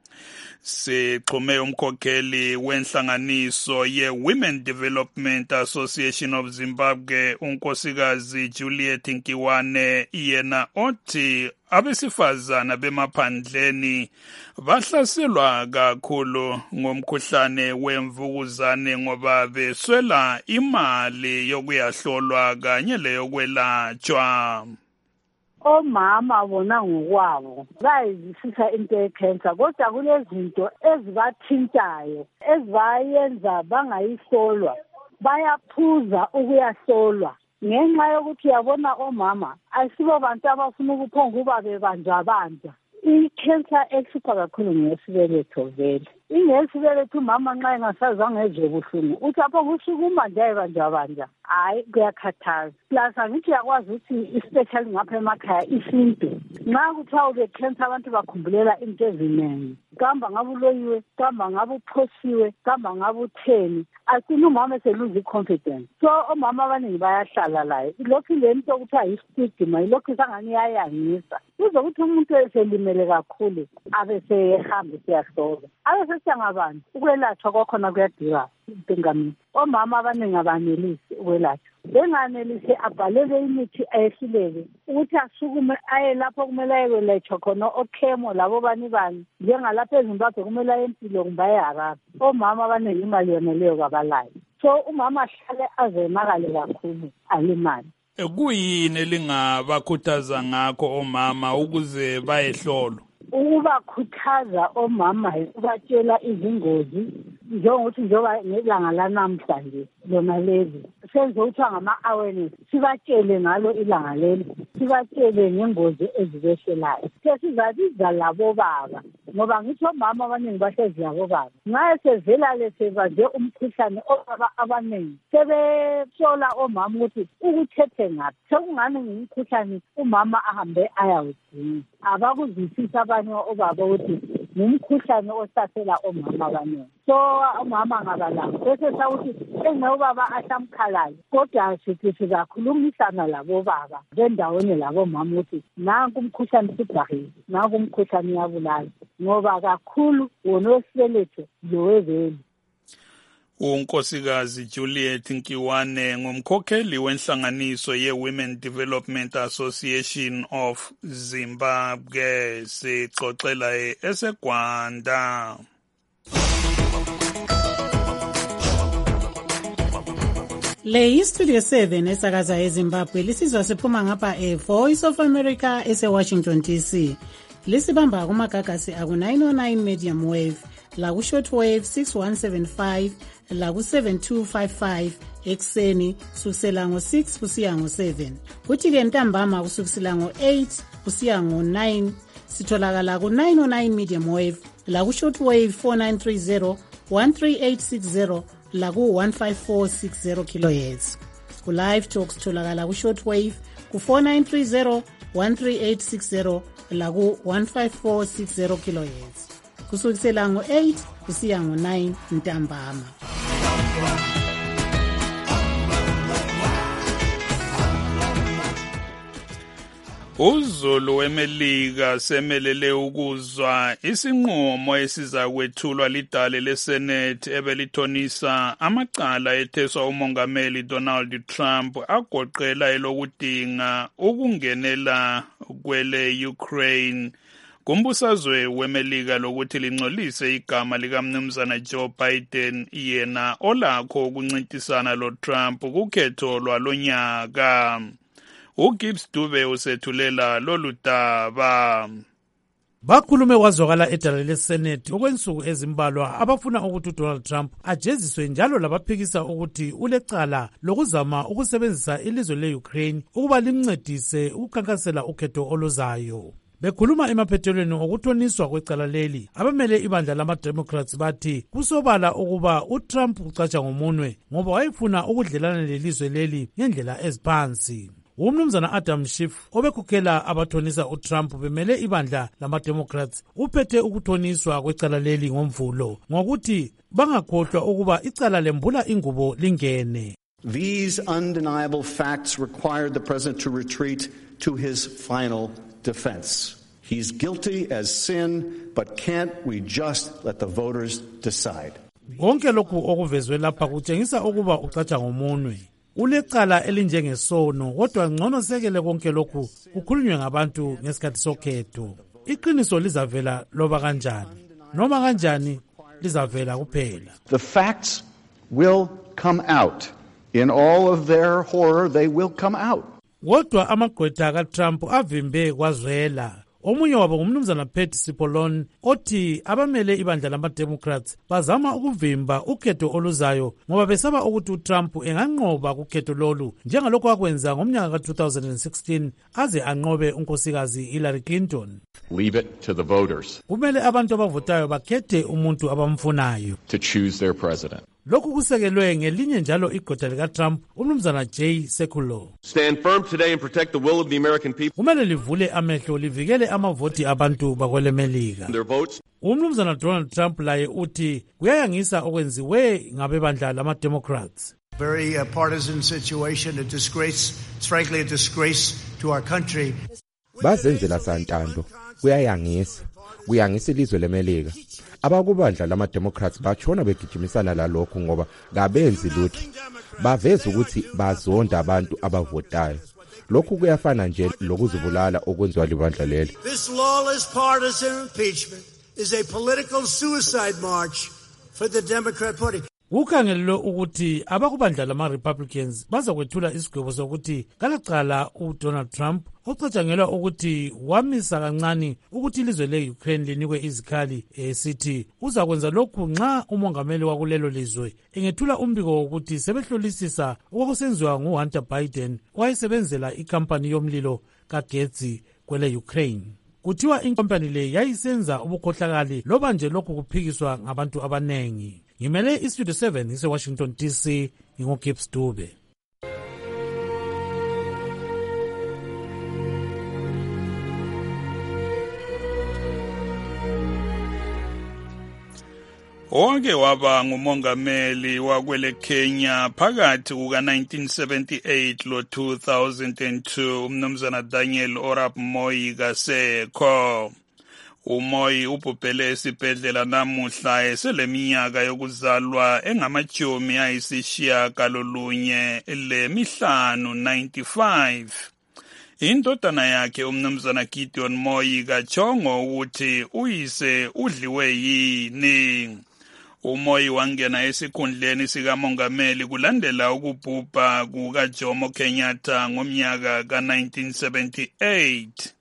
Sixhume umkhokheli wenhlanganiso ye-Women Development Association of Zimbabwe unkosikazi Juliet Nkiwane yena othi abesifazana bemaphandleni bahlaselwa kakhulu ngomkhuhlane wemvukuzane ngoba beswela imali yokuyahlolwa kanye leyokwelatshwa. Omama bona ngokwabo bayizisisa into ye-cancer kodwa kunezinto ezibathintayo ezibayenza bangayihlolwa bayaphuza ukuyahlolwa ngenxa yokuthi yabona omama ayisibo bantu abafuna ukuphonga uba bebanjwabanjwa. I-cancer ehlupha kakhulu ngesibeletho vele ingesibeletho umama nxa engasazange ezwe buhlungu uthi apho kusukuma nje ebanjwabanja hayi kuyakhathaza. Plus angithi yakwazi ukuthi especially ngapha emakhaya isintu nxa kuthiwa ube-cancer abantu bakhumbulela into eziningi kamba ngabe uloyiwe kamba ngabe uphosiwe kamba ngabe utheni asini umama eseluza i-confidence. So omama abaningi bayahlala layo ilokhu le nto okuthiwa yi-stigma ilokhu isangani iyayangisa kuzokuthi umuntu eselimele kakhulu abe sehambe siyahlola abe sesiyangabani ukwelatshwa kwakhona kuyadira ingamini. Omama abaningi abanelisi ukwelatshwa benganelisi abhalele imithi ayehluleke ukuthi asukume aye lapho kumele ayelatshwa khona okhemo labo bani bani njengalapha eZimbabwe kumele aye empilo kumbe eHarare. Omama abaningi imali yoneleyo kabalayo so umama ahlale azenakale kakhulu alimali. Kuyini elingabakhuthaza ngakho omama ukuze bayehlolwa? Ukubakhuthaza omama ukubatshela izingozi njengokuthi njengoba ngelanga lanamhla nje lona leli senze ukuthiwa ngama-awareness sibatshele ngalo ilanga leli sibatshele ngengozi ezibehlelayo. Sesizabiza labo baba ngoba ngithi omama abaningi bahlezi labo baba nxa esevela lesebanje umkhuhlane obaba abaningi sebesola omama ukuthi ukuthethe ngaphi sekungani ngumkhuhlane umama ahambe ayawudinga abakuzwisisi abanye obaba ukuthi ngumkhuhlane ohlasela omama abaningi. So omama ngabalanga bese sawuthi engabe ubaba ahlamkhalayo kodwa sithi sizakhulumisana labo baba bendaweni labo mama ukuthi nanku umkhuhlane sibhahile nanku umkhuhlane uyabulala ngoba kakhulu wona wesibeletho lowebele. unkosikazi Juliet Nkiwane ngumkhokheli wenhlanganiso ye-Women Development Association of Zimbabwe. Sixoxela eseGwanda. Le yi-Studio seven esakaza eZimbabwe lisizwa siphuma ngapha e-Voice of America ese-Washington D C. Lisibamba kumagagasi aku-nine oh nine medium wave, laku-shortwave six one seven five, laku-seven two five five ekuseni kusukisela ngo-six kusiya ngo-seven. Kuthi-ke ntambama kusukisela ngo-eight kusiya ngo-nine sitholakala ku-nine oh nine medium wave, laku-shortwave four nine three zero, one three eight six zero, laku one five four six zero kilohertz. Ku live talk sitholakala ku shortwave ku four nine three zero, one three eight six zero, laku one five four six zero kilohertz. Kusukisela ngo-eight kusiya ngo-nine ntambama. uZulu weMelika semelele ukuzwa isinqumo esizakwethulwa lidale leSenate ebelithonisa amacala etheswa umongameli Donald Trump agoqela elokudinga ukungenela kwele Ukraine kumbusazwe weMelika lokuthi lingcolise igama likaMnumzana Joe Biden yena olakho ukuncintisana lo Trump kukhetho lwalonyaka. uGibbs Dube usethulela lolu daba. Bakhulume kwazwakala edale leSenate okwensuku ezimbalwa abafuna ukuthi uDonald Trump ajeziswe njalo labaphikisa ukuthi ulecala lokuzama ukusebenzisa ilizwe le-Ukraine ukuba limncedise ukukhankasela ukhetho oluzayo. Bekhuluma emaphethelweni okuthoniswa kwecala leli, abamele ibandla lama-Democrats bathi kusobala ukuba uTrump ucatsha ngomunwe ngoba wayefuna ukudlelana lelizwe leli ngendlela eziphansi. Umnumzana Adam Schiff obekhokhela abathonisa uTrump bemele ibandla lama-Democrats uphethe ukuthoniswa kwecala leli ngomvulo ngokuthi bangakhohlwa ukuba icala lembula ingubo lingene. These undeniable facts required the president to retreat to his final defense. He's guilty as sin, but can't we just let the voters decide? Konke lokhu okuvezwe lapha kutshengisa ukuba ucatsha ngomunwe. Ulecala elinjengesono kodwa ngcono sekele konke lokhu kukhulunywe ngabantu ngesikhathi sokhetho. Iqiniso lizavela loba kanjani noma kanjani lizavela kuphela. The facts will come out. In all of their horror they will come out. Kodwa amagqwetha kaTrump avimbe kwazwela. Omunye wabo ngumnumzana Pat Cipollone othi abamele ibandla lama-Democrats bazama ukuvimba ukhetho oluzayo ngoba besaba ukuthi uTrump enganqoba kukhetho lolu njengalokho akwenza ngomnyaka ka two thousand sixteen aze anqobe unkosikazi Hillary Clinton. Leave it to the voters. Kumele abantu abavotayo bakhethe umuntu abamfunayo to choose their president. Lokhu kusekelwe ngelinye njalo igqwetha likaTrump umnumzana Jay Sekulow. Stand firm today and protect the will of the American people. Kumele livule amehlo livikele amavoti abantu bakwelemelika. Their votes. Umnumzana Donald Trump laye uthi kuyayangisa okwenziwe ngabebandla lama-Democrats. Very uh, partisan situation, a disgrace. It's frankly a disgrace to our country. Bazenzela santando kuyayangisa kuyangisa ilizwe lemelika. Abakubandla lama-Democrats batshona begijimisana lalokho ngoba kabenzi lutho. Baveza ukuthi bazonda abantu abavotayo. Lokhu kuyafana nje lokuzibulala okwenziwa libandla leli. This lawless partisan impeachment is a political suicide march for the Democrat Party. Kukhangelelwe ukuthi abakubandla lama-Republicans bazakwethula isigwebo sokuthi kalacala uDonald Trump ocatshangelwa ukuthi wamisa kancane ukuthi ilizwe le-Ukraine linikwe izikhali esithi uzakwenza lokhu nxa umongameli wakulelo lizwe engethula umbiko wokuthi sebehlolisisa okwakusenziwa nguHunter Biden owayesebenzela ikampani yomlilo kagetsi kwele-Ukraine. Kuthiwa inkampani le yayisenza ubukhohlakali loba nje lokhu kuphikiswa ngabantu abanengi. Ngimele iStudio seven ise-Washington D C nginguGibbs Dube. Wake waba ngumongameli wakwele Kenya phakathi kuka nineteen seventy-eight lo two thousand two umnumzana Daniel Arap Moi kasekho. uMoyi ubhubhele esibhedlela namuhla eseleminyaka yokuzalwa engamajomi ayisishiyagalolunye lemihlanu ninety-five. Indodana yakhe umnumzana Gideon Moyi kajongo ukuthi uyise udliwe yini. uMoyi wangena esikhundleni sikamongameli kulandela ukubhubha kukaJomo Kenyatta ngomnyaka ka nineteen seventy-eight.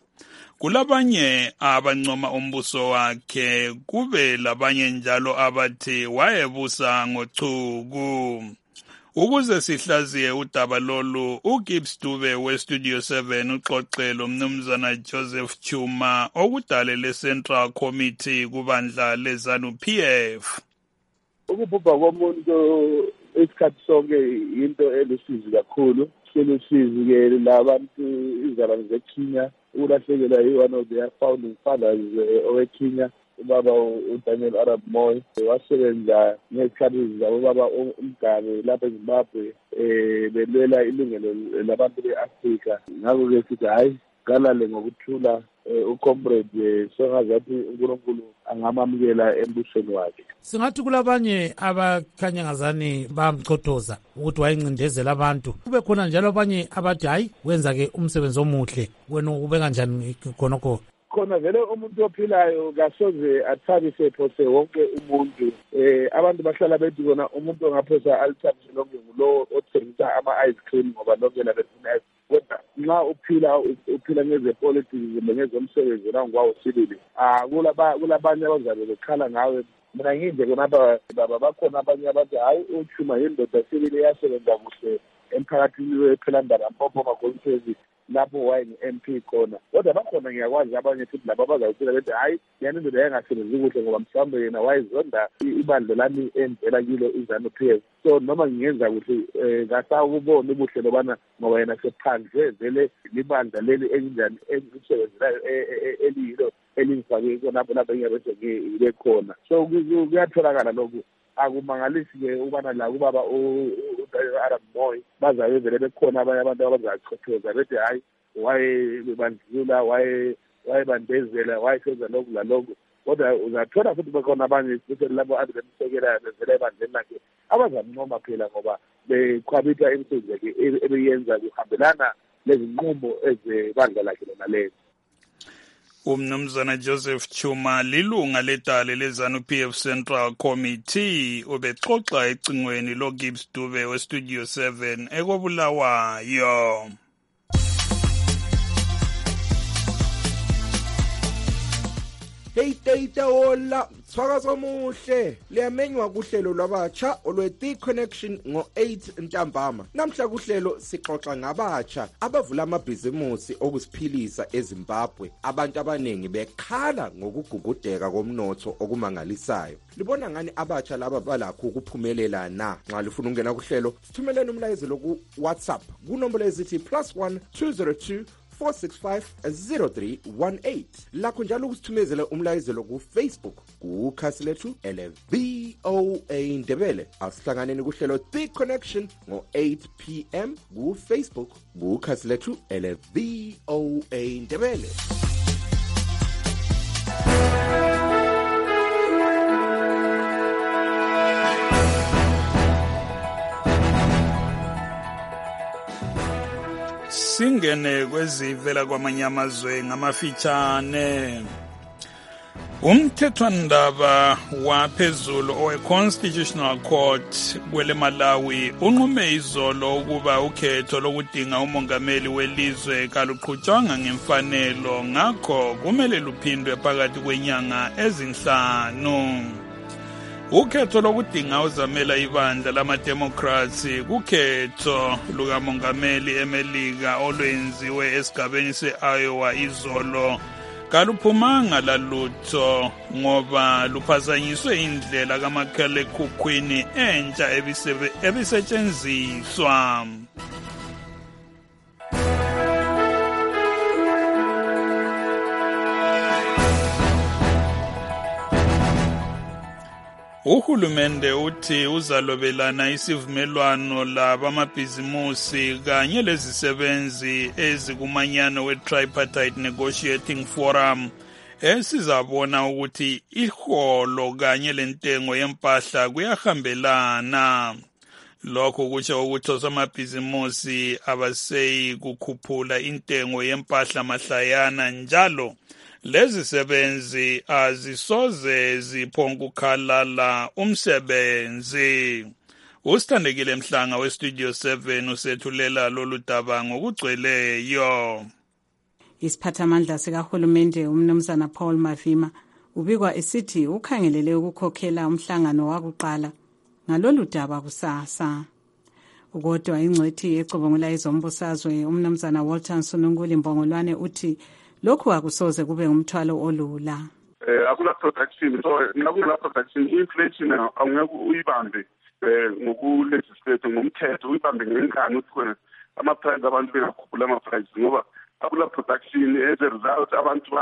Kulabanye abancoma umbuso wakhe, kube labanye njalo abathi wayebusa ngochuku. Ukuze sihlaziye udaba lolu, uGibbs Dube weStudio seven uxoxelo umnumzana Joseph Chuma okudalele Central Committee kubandla leZANU P F. Ukubhubha komuntu isikhathi sonke into elusizi kakhulu, selusizi ke labantu izalwane zeKenya, ulahlekelwa yi-one of their founding fathers oweKenya, ubaba uDaniel Arap Moi. Wasebenza ngezikhathi zabobaba uMgabe lapha eZimbabwe eh belwela ilungelo labantu beAfrika. Ngakho-ke sithi hayi kalale ngokuthula ucomrade songazathi uNkulunkulu angamamukela embusweni wakhe. Singathi kulabanye abakhanya ngazani bamchotoza ukuthi wayencindezela abantu, kube khona njalo abanye abathi hayi wenza ke umsebenzi omuhle, wena ube kanjani khonokho? Khona vele umuntu ophilayo kasoze athabise phose wonke umuntu. Eh abantu bahlala bethi kona umuntu ongaphosa alithabise lonke ngulo othengisa ama-ice cream ngoba lonke la befuna. Kodwa nxa uphila uphila ngezepolitics ngezomsebenzi nangwawo sibili, ah kulabanye abazabe bekhala ngawe. Mina nginje konapha baba bakhona abanye abathi hayi uChuma yindoda sibili yasebenza kuhle emphakathini wePhilandaba Mpopo makhonsezi lapho wayengu-M P khona. Kodwa bakhona ngiyakwazi abanye futhi laba bazawuthila bethi hayi yana indoda yangasebenzi kuhle ngoba mhlawumbe yena wayezonda ibandla lami envela kilo iZANU P F. So noma ngingenza kuthi ngasawubona ubuhle lobana ngoba yena sephandle vele libandla leli enjani engisebenzelayo eliyilo elingifake khonapho lapho ngiyabese ngibe khona. So kuyatholakala lokhu. Akumangalisi-ke ubana la kubaba uArap Moi bazabe vele bekhona abanye abantu abazachothoza bethi hayi wayebandlula wayebandezela wayesenza lokhu lalokhu. Kodwa uzathola futhi bekhona abanye especially labo ade bemsekela bevela ebandleni lakhe abazamncoma phela ngoba bekhwabitha imisebenzi yakhe ebeyenza kuhambelana lezinqumo ezebandla lakhe lona lezi. Umnumzana Joseph Chuma lilunga ledale leZANU P F Central Committee ubexoxa ecingweni loGibbs Dube weStudio seven ekobulawayo. Hey tata hola, swakazo muhle. Liyamenywa kuhlelo lwabatsha olwe-The Connection ngo-eight ntambama. Namhla kuhlelo sixoxa ngabatsha abavula amabhizimusi okusiphilisa eZimbabwe. Abantu abaningi bekhala ngokugugudeka komnotho okumangalisayo. Libona ngani abatsha laba balakho ukuphumelela na? Nxa lifuna ukungena kuhlelo, sithumeleni umlayezo ku WhatsApp kunombolo ezithi plus one two zero two four six five zero three one eight. Lakho njalo ukusithumezela umlayezelo ku Facebook kukhasi lethu ele V O A Ndebele. Asihlanganeni kuhlelo The Connection ngo eight p m ku Facebook kukhasi lethu ele V O A Ndebele. Singene kwezivela kwamanye amazwe ngamafitshane. Umthethwandaba waphezulu owe-Constitutional Court kwele Malawi unqume izolo ukuba ukhetho lokudinga umongameli welizwe kaluqhutshwanga ngemfanelo, ngakho kumele luphindwe phakathi kwenyanga ezinhlanu. Ukhetho lokudinga uzamela ibandla lama-Democrats kukhetho lukamongameli eMelika olwenziwe esigabeni se-Iowa izolo kaluphumanga lalutho ngoba luphazanyiswe indlela kamakhalekhukhwini entsha ebisetshenziswa. Uhulumende uthi uzalobelana isivumelwano labamabhizimusi kanye lezisebenzi ezikumanyano we-Tripartite Negotiating Forum esizabona ukuthi iholo kanye lentengo yempahla kuyahambelana. Lokho kutsho ukuthi osomabhizimusi abaseyi kukhuphula intengo yempahla mahlayana, njalo lezi sebenzi azisoze ziphongukhalala umsebenzi. Usithandekile Mhlanga westudio seven usethulela lolu daba ngokugcweleyo. Isiphathamandla sikahulumende umnumzana Paul Mavima ubikwa esithi ukhangelele ukukhokhela umhlangano wakuqala ngalolu daba kusasa. Kodwa ingcwethi ecubungula izombusazwe umnumzana Walter Nsonunguli Mbongolwane uthi lokhu akusoze kube umthwalo olula. Eh akula production, so nakula production inflation awungeke uyibambe eh ngokulegislate ngomthetho, uyibambe ngenkani ukuthi ama price abantu bengakhuphula ama price ngoba akula production as a result abantu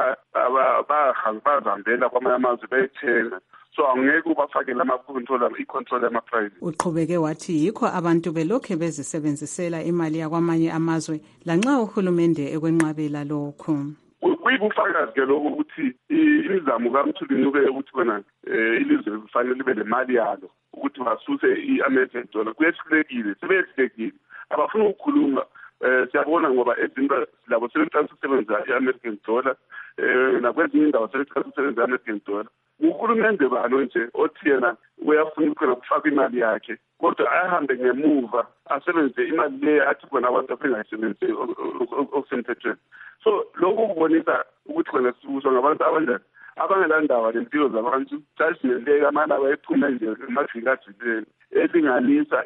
bahambazambela kwamanye amazwe bayithenga, so angeke ubafakele ama-control i-control yama-price. Uqhubeke wathi yikho abantu belokhe bezisebenzisela imali yakwamanye amazwe lanxa uhulumende ekwenqabela lokhu. Kuyibufakazi ke lokho ukuthi imizamo kaMthuli Ncube ukuthi wena ilizwe kufanele libe nemali yalo ukuthi basuse i-American dollar kuyehlulekile, sebehlulekile abafuna ukukhuluma. Eh siyabona ngoba ezinto labo sebenzisa usebenza i-American dollar eh nakwezinye indawo sebenzisa usebenza i-American dollar. Uhulumende balo nje othi yena uyafuna ukufuna ukufaka imali yakhe kodwa ahambe ngemuva asebenzise imali le athi bona abantu abengayisebenzisi okusemthethweni. So lokho kubonisa ukuthi wena sibuzwa ngabantu abanjani abangelandaba lempilo zabantu judgment amana abayiphuma nje emaviki adlulele elinganisa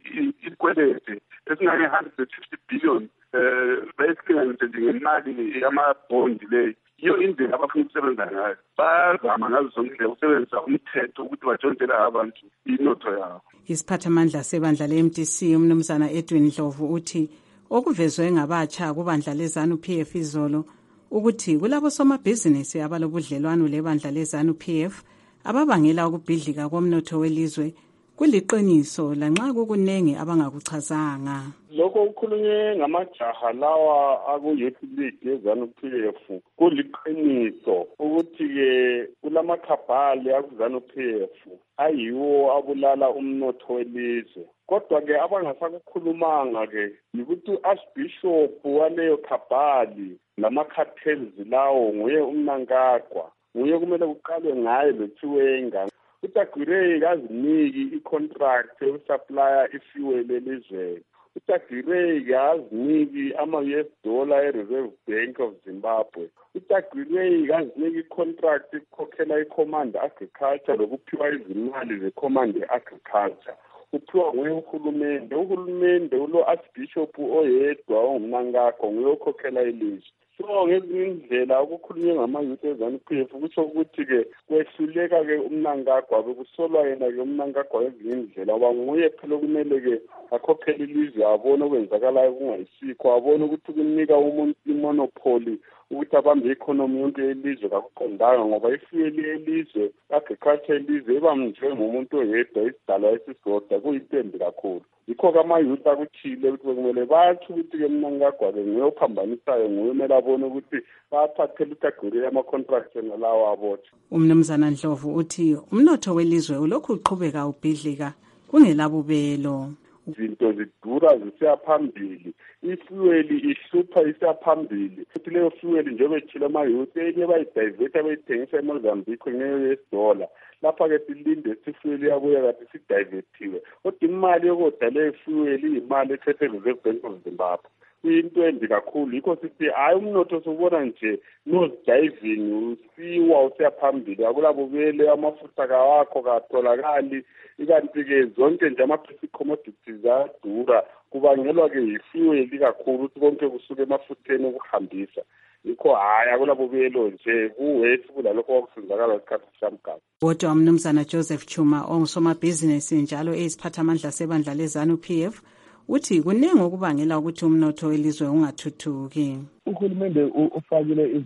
ikwelete esingange one hundred fifty billion eh bayihlanganise ngemali yamabhondi le. Iyo indlela abafuna ukusebenza ngayo bazama ngazo zonke ukusebenzisa umthetho ukuthi bajontele abantu inotho yabo. Isiphathamandla sebandla le-M D C umnumzana Edwin Ndlovu uthi okuvezwe ngabatsha kubandla leZANU-P F izolo ukuthi kulabo somabhizinisi abalobudlelwano lebandla leZANU-P F ababangela ukubhidlika komnotho welizwe kuliqiniso lanxa kukunengi abangakuchazanga. Lokho ukhulunywe ngamajaha lawa aku-Youth League yeZANU-P F kuliqiniso ukuthi-ke kulamakhabhali aku-ZANU-P F ayiwo abulala umnotho welizwe. Kodwa-ke abangasakukhulumanga-ke yikuthi u-Archbishop waleyo khabhali lama-cartels lawo nguye uMnangagwa, nguye kumele kuqalwe ngaye loThiwenga. uTagirey kaziniki i-contract yokusupply ifuel elizweni. uTagirey kaziniki ama-U S dollar e-Reserve Bank of Zimbabwe. uTagirey kaziniki i-contract ikhokhela i-Command Agriculture lokuphiwa izimali ze-Command Agriculture. Uphiwa nguye uhulumende. Uhulumende ulo-Archbishop oyedwa onguMnangagwa nguye okhokhela ilizwe. So ngezinye indlela ukukhulunywe ngama-youth eZANU-P F kusho ukuthi-ke kwehluleka-ke uMnangagwa bekusolwa yena-ke uMnangagwa ngezinye indlela ngoba nguye phela okumele-ke akhokhele ilizwe abone okwenzakalayo kungayisikho, abone ukuthi kunika umuntu imonopoli ukuthi abambe i-economy yonke yelizwe kakuqondanga ngoba ifuyeli yelizwe agriculture yelizwe iba njengomuntu oyedwa isidalwa esisodwa kuyinto embi kakhulu. Yikho-ke ama-youth akuthile ukuthi bekumele batsho ukuthi-ke Mnangagwa-ke nguye ophambanisayo, nguye kumele abone ukuthi bathathele uTagirey ama-contract nalawo abotshwa. Umnumzana Ndlovu uthi umnotho welizwe ulokhu uqhubeka ubhidlika kungelabubelo. Izinto zidura zisiya phambili, ifueli ihlupha isiya phambili. Futhi leyo fueli njengoba ethile ama-youth enye bayidivert bayithengisa eMozambique nge-U S dollar. Lapha-ke silinde sifueli yabuya kade sidivertiwe. Kodwa imali yokodala lefueli iyimali ethethwe Reserve Bank of Zimbabwe. Kuyinto embi kakhulu, yikho sithi hayi umnotho sobona nje nose diving usiwa usiya phambili, akulabubele amafutha kawakho katholakali. Ikanti-ke zonke nje ama-basic commodities ayadura kubangelwa-ke yifueli kakhulu ukuthi konke kusuke emafutheni okuhambisa. Yikho hayi akulabubelo nje kuwesi kulalokho kwakusenzakala isikhathi samgaba. Kodwa umnumzana Joseph Chuma ongusomabhizinisi njalo eyisiphathamandla sebandla leZANU-P F uthi kuningi okubangela ukuthi umnotho welizwe ungathuthuki. Uhulumende ufakile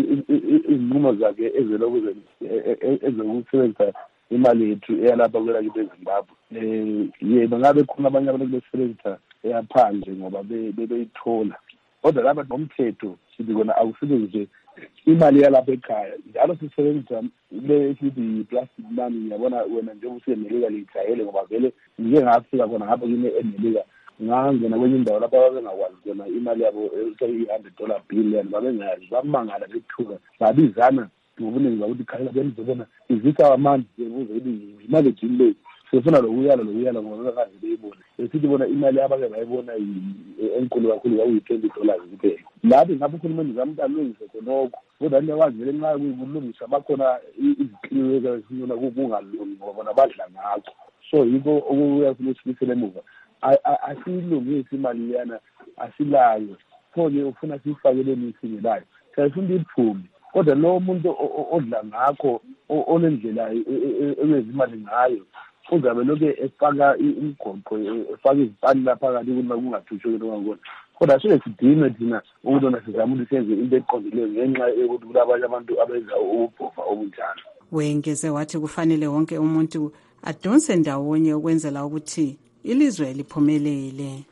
izinqumo zakhe ezelokuze ezokusebenzisa imali yethu eyalapha kwelakithi eZimbabwe. Eh yebo ngabe khona abanye abantu besebenzisa eyaphandle ngoba bebeyithola. Kodwa laba bomthetho sithi kona akusibe nje imali yalapha ekhaya njalo sisebenzisa le sithi plastic money. Yabona wena njengoba usemelika liyijayele ngoba vele ngike ngafika khona ngapha kine emelika ngangena kwenye indawo lapho babengakwazi khona imali yabo i-hundred dollar billion babengazi bamangala bethuka babizana ngobuningi bakuthi khaya benzobona izisa amanzi zebuze ibi imali ejile sifuna lokuyala lokuyala ngoba bekazi beyibona esithi bona imali abake bayibona enkulu kakhulu yakuyi-twenty dollars kuphela lapho ngapha uhulumeni zami alungise khonokho kodwa niyakwazi vele nxa kulungisa bakhona izikliweka esinona kungalungi ngoba bona badla ngakho so yikho okuyafuna usikisele emuva asilungisi imali yana asilayo pho-ke ufuna siyifakeleni isingelayo sayifuna iphume kodwa lo muntu odla ngakho onendlela ewenza imali ngayo uzabe lokhu efaka imigoqo efaka izipani lapha phakathi ukuthi kungathushwe into ngakona kodwa sike sidinwe thina ukubona sizama ukuthi senze into eqondileyo ngenxa yokuthi kulabanye abantu abenza ububhofa obunjalo. Wengeze wathi kufanele wonke umuntu adonse ndawonye ukwenzela ukuthi ilizwe liphumelele.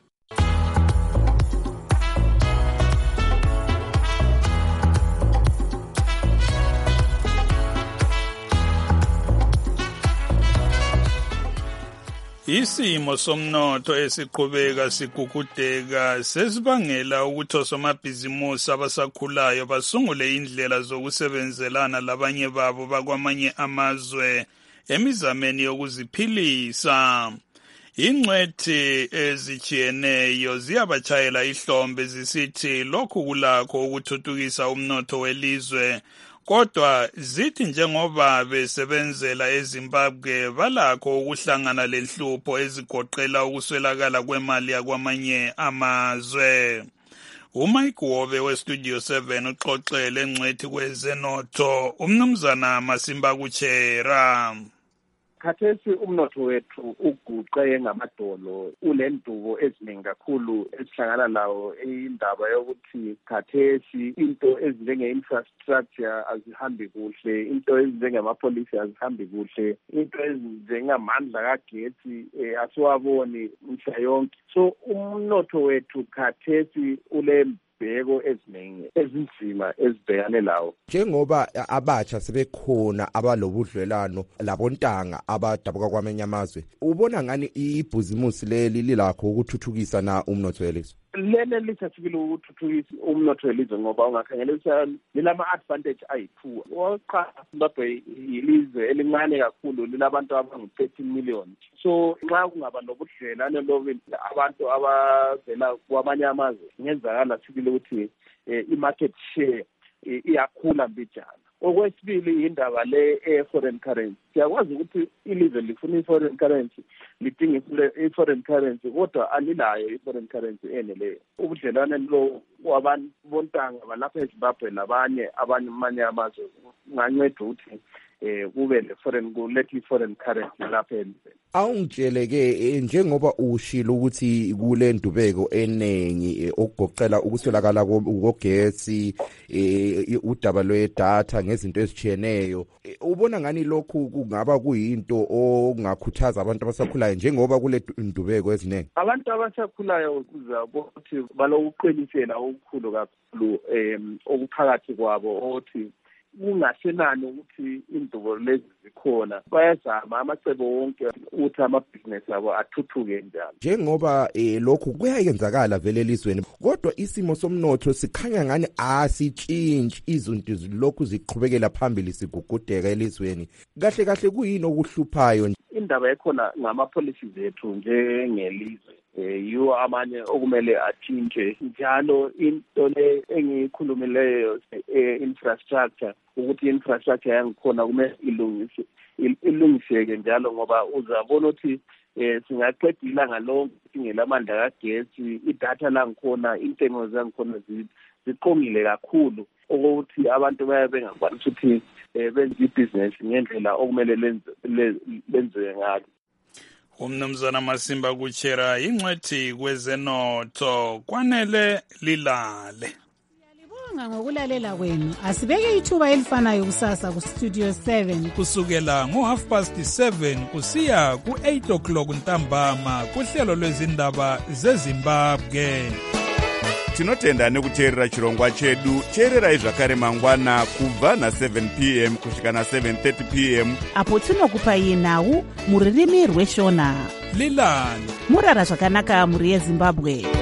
Isimo somnotho esiqhubeka sigugudeka sesibangela ukuthi osomabhizimusi abasakhulayo basungule indlela zokusebenzelana labanye babo bakwamanye amazwe emizameni yokuziphilisa. Ingcwethi ezijiyeneyo ziyabachayela ihlombe zisithi lokhu kulakho ukuthuthukisa umnotho welizwe. Kodwa zithi njengoba besebenzela eZimbabwe balakho ukuhlangana lenhlupho ezigoqela ukuswelakala kwemali yakwamanye amazwe. uMike Wobe weStudio seven uxoxele engcwethi kwezenotho umnumzana Masimba Kuchera. Khathesi umnotho wethu uguqe ngamadolo ulendubo eziningi kakhulu esihlangana lawo indaba yokuthi khathesi into ezinjenge infrastructure azihambi kuhle, into ezinjengamapolisi azihambi kuhle, into ezinjengamandla kagetsi asiwaboni mhla yonke. So umnotho wethu khathesi ule bheko eziningi ezinzima ezibhekane lawo. Njengoba abatsha sebekhona abalobudlelano labontanga abadabuka kwamanye amazwe, ubona ngani ibhizimusi leli lilakho ukuthuthukisa na umnotho welizwe? Lele lithathikile ukuthuthukisa umnotho welizwe ngoba ungakhangelisa lilama-advantage ayi-two. Okokuqala, Zimbabwe yilizwe elincane kakhulu lilabantu abangu-thirteen million. So nxa kungaba nobudlelwane lobu abantu abavela kwamanye amazwe ngenzakala sibili ukuthi i-market share iyakhula mbijana. Okwesibili indaba le e-foreign currency. Siyakwazi ukuthi ilizwe lifuna i-foreign currency, lidinga i-foreign currency, kodwa alilayo i-foreign currency eneleyo. Ubudlelwane lo wabantu bontanga balapha eZimbabwe labanye abanye amanye amazwe nganceda ukuthi eh kube le foreign kulethe i-foreign currency lapha elizweni. Awungitsheleke njengoba ushilo ukuthi kule ndubeko enengi okugoqela ukuswelakala kogesi udaba lwedatha ngezinto ezijiyeneyo, ubona ngani lokhu kungaba kuyinto okungakhuthaza abantu abasakhulayo njengoba kule ndubeko eziningi? Abantu abasakhulayo kuzabothi balokuqinisela okukhulu kakhulu em okuphakathi kwabo othi kungasenani ukuthi indubo lezi zikhona, bayazama amacebo wonke ukuthi amabhizinesi abo athuthuke njalo. Njengoba eh, lokhu kuyayenzakala vele elizweni, kodwa isimo somnotho sikhanya ngani asitshintshi, izinto zilokhu ziqhubekela phambili sigugudeka elizweni. Kahle kahle kuyini okuhluphayo? Indaba ekhona ngama-policies ethu njengelizwe. Eh yiwo amanye okumele athintshe njalo into le engikhulumileyo infrastructure ukuthi infrastructure yangikhona kumele ilungise ilungiseke njalo ngoba uzabona ukuthi eh singaqedila ngalonke singelamandla kagesi, idatha la ngikhona, intengo zangikhona ziqongile kakhulu ukuthi abantu baye bengakwanisi ukuthi benze business ngendlela okumele lenze lenze ngayo. Umnumzana Masimba Kuchera ingcwethi kwezenotho kwanele lilale. Siyalibonga ngokulalela kwenu. Asibeke ithuba elifanayo kusasa ku Studio seven kusukela ngo half past seven kusiya ku eight o'clock ntambama kuhlelo lwezindaba zeZimbabwe. tinotenda nekuteerera chirongwa chedu. teererai zvakare mangwana kubva na-seven p m kusvika na-seven thirty p m apo tinokupai nhau muririmi rweshona. lilani murara zvakanaka mhuri yezimbabwe.